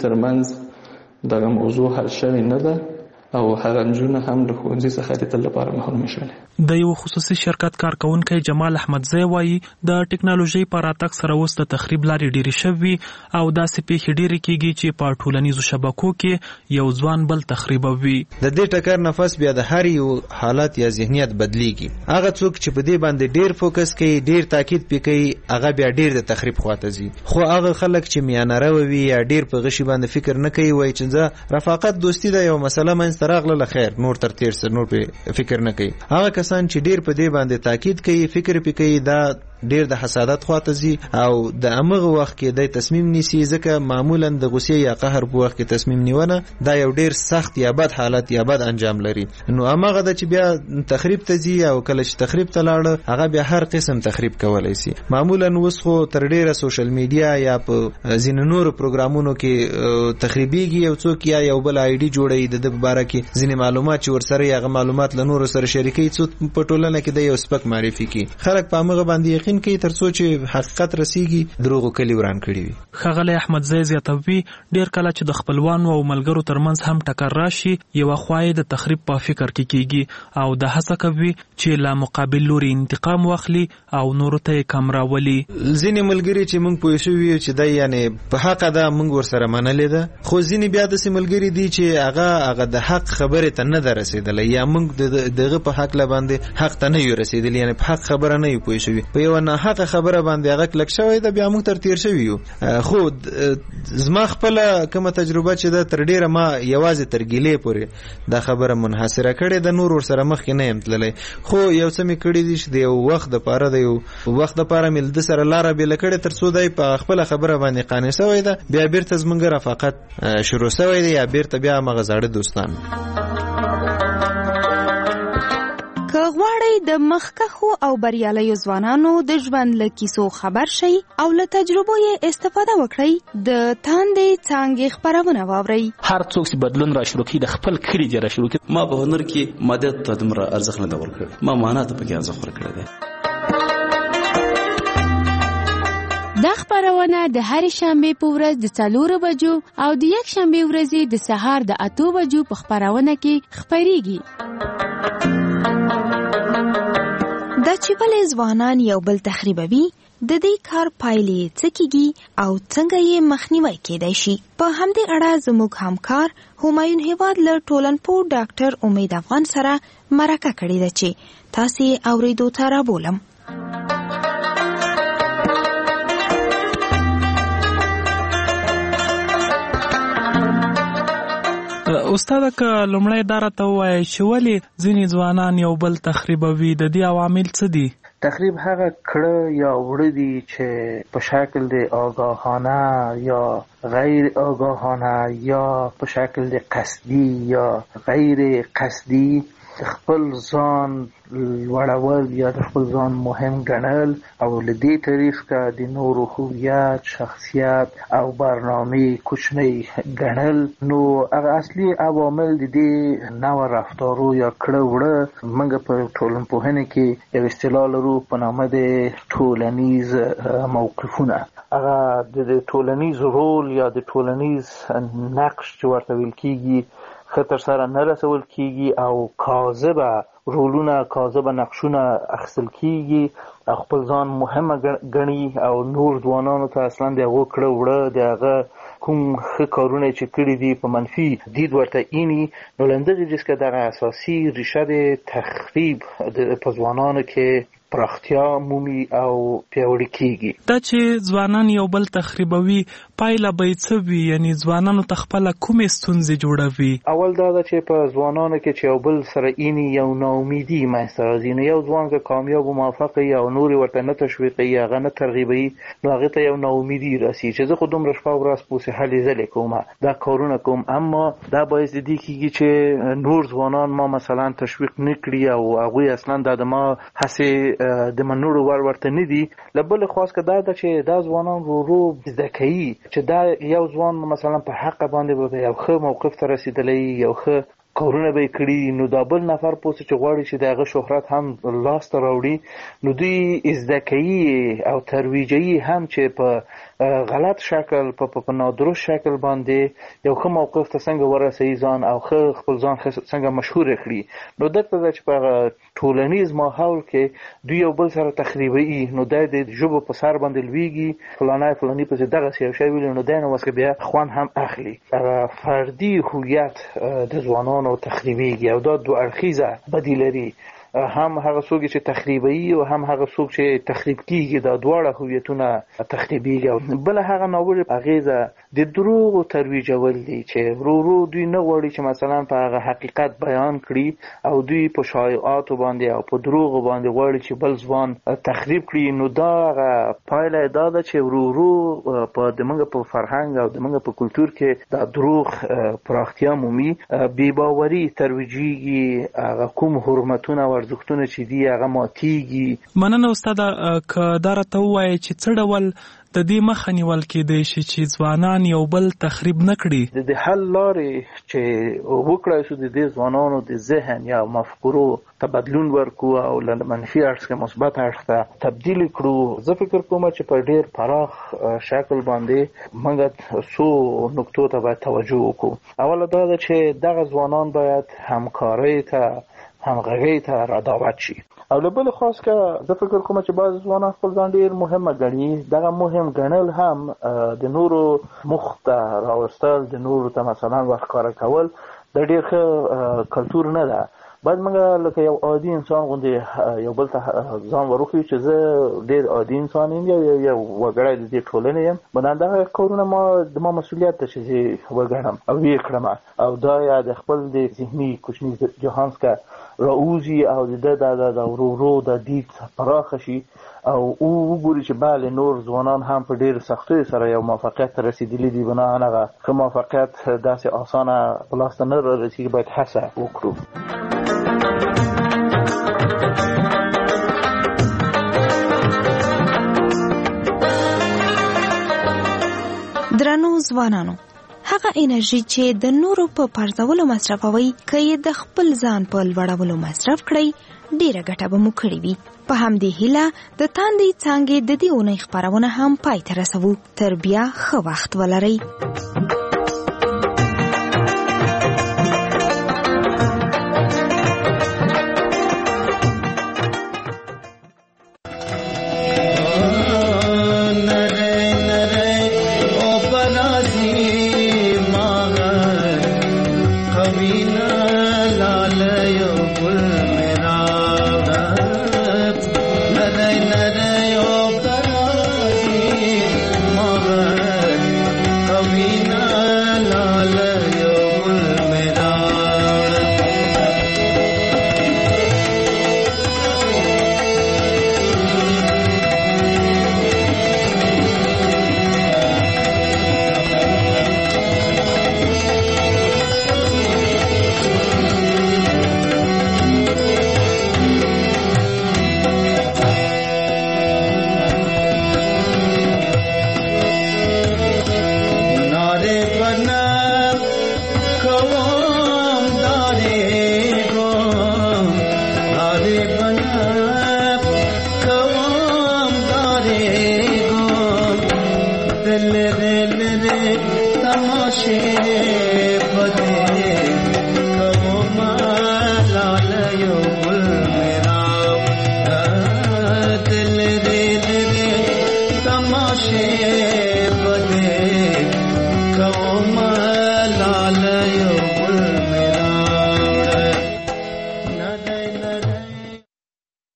ترمنځ دغه موضوع حل شوې نه ده او هغه نجونه هم له ښوونځي څخه د تل لپاره محرومې شولې. د یو خصوصي شرکت کارکونکی جمال احمدزی وایي د ټکنالوژي په راتګ سره اوس د تخریب لارې ډېرې شوي او داسې پیښې ډېرې کېږي چې په ټولنیزو شبکو کې یو ځوان بل تخریبوي. د دې ټکر نفس بیا د هر یو حالت یا ذهنیت بدلیږي. هغه څوک چې په دې باندې ډېر فوکس کوي ډېر تاکید پې کوي هغه بیا ډېر د تخریب خواته ځي. خو هغه خلک چې میانه روه وي یا ډېر په غشي باندې فکر نه کوي وایي چې زه رفاقت دوستي ده یو مسله منځ راغله خیر نور تر تیر سره نور په فکر نه کوي. هغه کسان چې ډیر په دې باندې تاکید کوي فکر پې کوي دا ډیر د حسادت خواته ځي او د امغه وخت کې د تصمیم نیسي ځکه معمولا د غصې یا قهر په وخت کې تصمیم نیونه دا یو ډیر سخت یا بد حالت یا بد انجام لري. نو امغه د چې بیا تخریب ته ځي او کله چې تخریب ته لاړ هغه بیا هر قسم تخریب کولای شي. معمولا اوس خو تر ډیره سوشل میډیا یا په ځینو نورو پروګرامونو کې تخریبيږي یو څوک یا یو بل آی ډي جوړي د د باره کې ځینې معلومات چې ورسره هغه معلومات له نورو سره شریکي څو په ټولنه کې د یو سپک معرفي کی خلک په امغه باندې یقین کوي تر څو چې حقیقت رسیږي دروغ کلی وران کړی وي. خغلی احمد زی زیاتوي ډیر کله چې د خپلوانو او ملګرو ترمنځ هم ټکر راشي یو خوای د تخریب په فکر کې کیږي او د هڅه کوي چې لا مقابل لوري انتقام واخلي او نور ته کم راولي. ځینې ملګری چې موږ پوه شو چې دا یعنی په حق ده موږ ورسره منلې ده خو ځینې بیا د ملګری دي چې هغه هغه د حق خبره ته نه رسیدل یا موږ دغه په حق لا باندې حق ته نه یو رسیدل یعنی په حق خبره نه یو پوه شوی په یو نه حق خبره باندې هغه کلک شوی دا بیا موږ تر تیر شوی یو. خو زما خپل کومه تجربه چې دا تر ډیره ما یوازې تر ګیلې پورې دا خبره منحصره کړې د نور ور سره مخ کې نه امتللی خو یو څه می کړی دي چې د یو وخت د پاره د یو وخت د پاره مل د سره لار به لکړې تر څو دای په خپل خبره باندې قانع شوی دا بیا بیرته زمونږ رفاقت شروع شوی دی یا بیرته بیا مغه زړه دوستان. که غواړئ د مخکښو او بریالیو ځوانانو د ژوند له کیسو خبر شئ او له تجربو یې استفاده وکړئ د تاندې څانګې خپرونه واورئ. هر څوک چې بدلون را شروع کړي د خپل کړي دی را شروع کړي. ما په هنر کې مادیت ته دومره ارزښت نه دی ورکړی ما معنا ته پکې ارزښت ورکړی دی. دا خبرونه د هرې شنبې په ورځ د څلورو بجو او د یک شنبې ورځې د سهار د اتو بجو په خبرونه کې خپریږي. دا چې ولې ځوانان یو بل تخریبوي د دې کار پایلې څه کیږي او څنګه یې مخنیوی کیدای شي په همدې اړه زموږ همکار همایون هیواد له ټولنپوه ډاکټر امید افغان سره مرکه کړې ده چې تاسې اوریدو ته رابولم. استاد که لومړی دا راته ووایه چې ولې ځینې ځوانان یو بل تخریبوي د دې عوامل څه دي؟ تخریب هغه کړه یا وړه دي چې په شکل د آگاهانه یا غیر آگاهانه یا په شکل د قصدي یا غیر قصدي خپل ځان لوړول یا د خپل ځان مهم ګڼل او له دې طریق کا د نورو هویت، شخصیت او برنامه کوچنی ګڼل. نو هغه اصلي عوامل د دې نوع رفتارو یا کړه وړه موږ په ټولنپوهنه کې یو اصطلاح لرو په نامه د ټولنیز موقفونه. هغه د ټولنیز رول یا د ټولنیز نقش چې ورته ویل کیږي خطر سره نه رسول کیږي او کاذبه رولونه، کاذبه نقشونه اخیستل کیږي او خپل ځان مهمه ګڼي او نور ځوانانو ته اصلا د هغو کړه وړه د هغه کوم ښه کارونه چې کړي دي په منفي دید ورته اینی. نو له همدغې جز که دغه اساسي ریشه د تخریب په ځوانانو کې پراختیا مومي او پیاوړي کیږي. دا چې ځوانان یو بل تخریبوي پایله به یې څه وي؟ یعنې ځوانانو ته خپله کومې ستونزې جوړوي؟ اول دا ده چې په ځوانانو کې چې یو بل سره اینی یو ناامیدي منځته راځي. نو یو ځوان که کامیاب و موفق وي او نور یې ورته نه تشویقوي، هغه نه ترغیبوي، نو هغې ته یو ناامیدي راسي چې زه خو دومره شپه ورځ پوسې هلې ځلې کوم، دا کارونه کوم. اما دا باعث د دې کېږي چې نور ځوانان ما مثلا تشویق نه کړي او هغوی اصلا دا د ما هسې د منلو وړ ورته نه دي. له بلې خواست که دا ده چې دا ځوانان ورو ورو زده کوي چې دا یو ځوان مثلا په حق باندې به یو ښه موقف ته رسېدلی، یو ښه کارونه به یې کړي، نو دا بل نفر پوسې چې غواړي چې د هغه شهرت هم لاس ته راوړي، نو دوی زده کوي او ترویجوي هم چې په غلط شکل په په نادرست شکل باندې یو ښه موقف ته څنګه ورسوي ځان او ښه خپل ځان څنګه مشهوره کړي. نو دلته ده چې په ټولنیز ماحول کې دوی یو بل سره تخریبوي، نو دا د ژبو په سر باندې لویږي، فلانی فلاني پسې دغسې یو شی ویلي، نو دی نو وسکه بیا خوند هم اخلي. هغه فردي هویت د ځوانانو تخریبیږي او دا دوه اړخیزه بدي لري. هم هغه څوک چې تخریبوي او هم هغه څوک چې تخریب کیږي، دا دواړه هویتونه تخریبیږي. بل هغه ناوړه اغیزه د دروغ ترویجول دي چې ورو ورو دوی نه غواړي چې مثلا په هغه حقیقت بیان کړي او دوی په شایعاتو باندې او په دروغ باندې غواړي چې بل ځوان تخریب کړي. نو دا هغه پایله دا ده چې ورو ورو په دمنګ په فرهنګ او دمنګ په کلچر کې دا دروغ پراختیا مومي، بې باوري ترویجیږي، هغه کوم حرمتونه ارزښتونه چې دي هغه ماتیږي. مننه استاده، که دا راته ووایې چې څه ډول د دې مخه نیول کېدی شي چې ځوانان یو بل تخریب نه کړي؟ د حل لارې چې وکړای شو د دې ځوانانو د ذهن یا مفکورو ته بدلون ورکو او له منفي اړخ څخه مثبت اړخ ته تبدیل کړو. زه فکر کوم چې په ډېر پراخ شکل باندې موږ څو نکتو ته باید توجه وکړو. اوله دا ده چې دغه ځوانان باید همکارۍ ته همغږۍ ته را دعوت شي. او له بلې خواست که زه فکر کوم چې بعضې ځوانان خپل ځان ډېر مهمه ګڼي، دغه مهم ګڼل هم د نورو مخ ته راوستل، د نورو ته مثلا ورښکاره کول د ډېر ښه کلتور نه ده. باید موږ لکه یو عادي انسان غوندې یو بل ته ځان وروښیو چې زه ډېر عادي انسان یم، یو یو وګړی د دې ټولنې یم، بنان دغه کارونه ما د ما مسؤلیت ده چې زه وګڼم او ویې کړم او دا یا د خپل د ذهني کوچني جهان څخه راوځي او د ده د ورو ورو د دید پراخه شي او او وګوري چې بله نور ځوانان هم په ډېر سختیو سره یو موفقیت ته رسېدلي دي. بناهن هغه ښه موفقیت داسې اسانه په لاس ته نه رارسېږي، باید هڅه وکړو. درنو ځوانانو، هغه انرژي چې د نورو په پرځولو مصرفوي که یې د خپل ځان په لوړولو مصرف کړئ، ډیره ګټه به مو کړې وي. په همدې هیله د تاندې څانګې د دې اونۍ خپرونه هم پای ته رسوو. تر بیا ښه وخت ولرئ. Kavina لره لره تماشه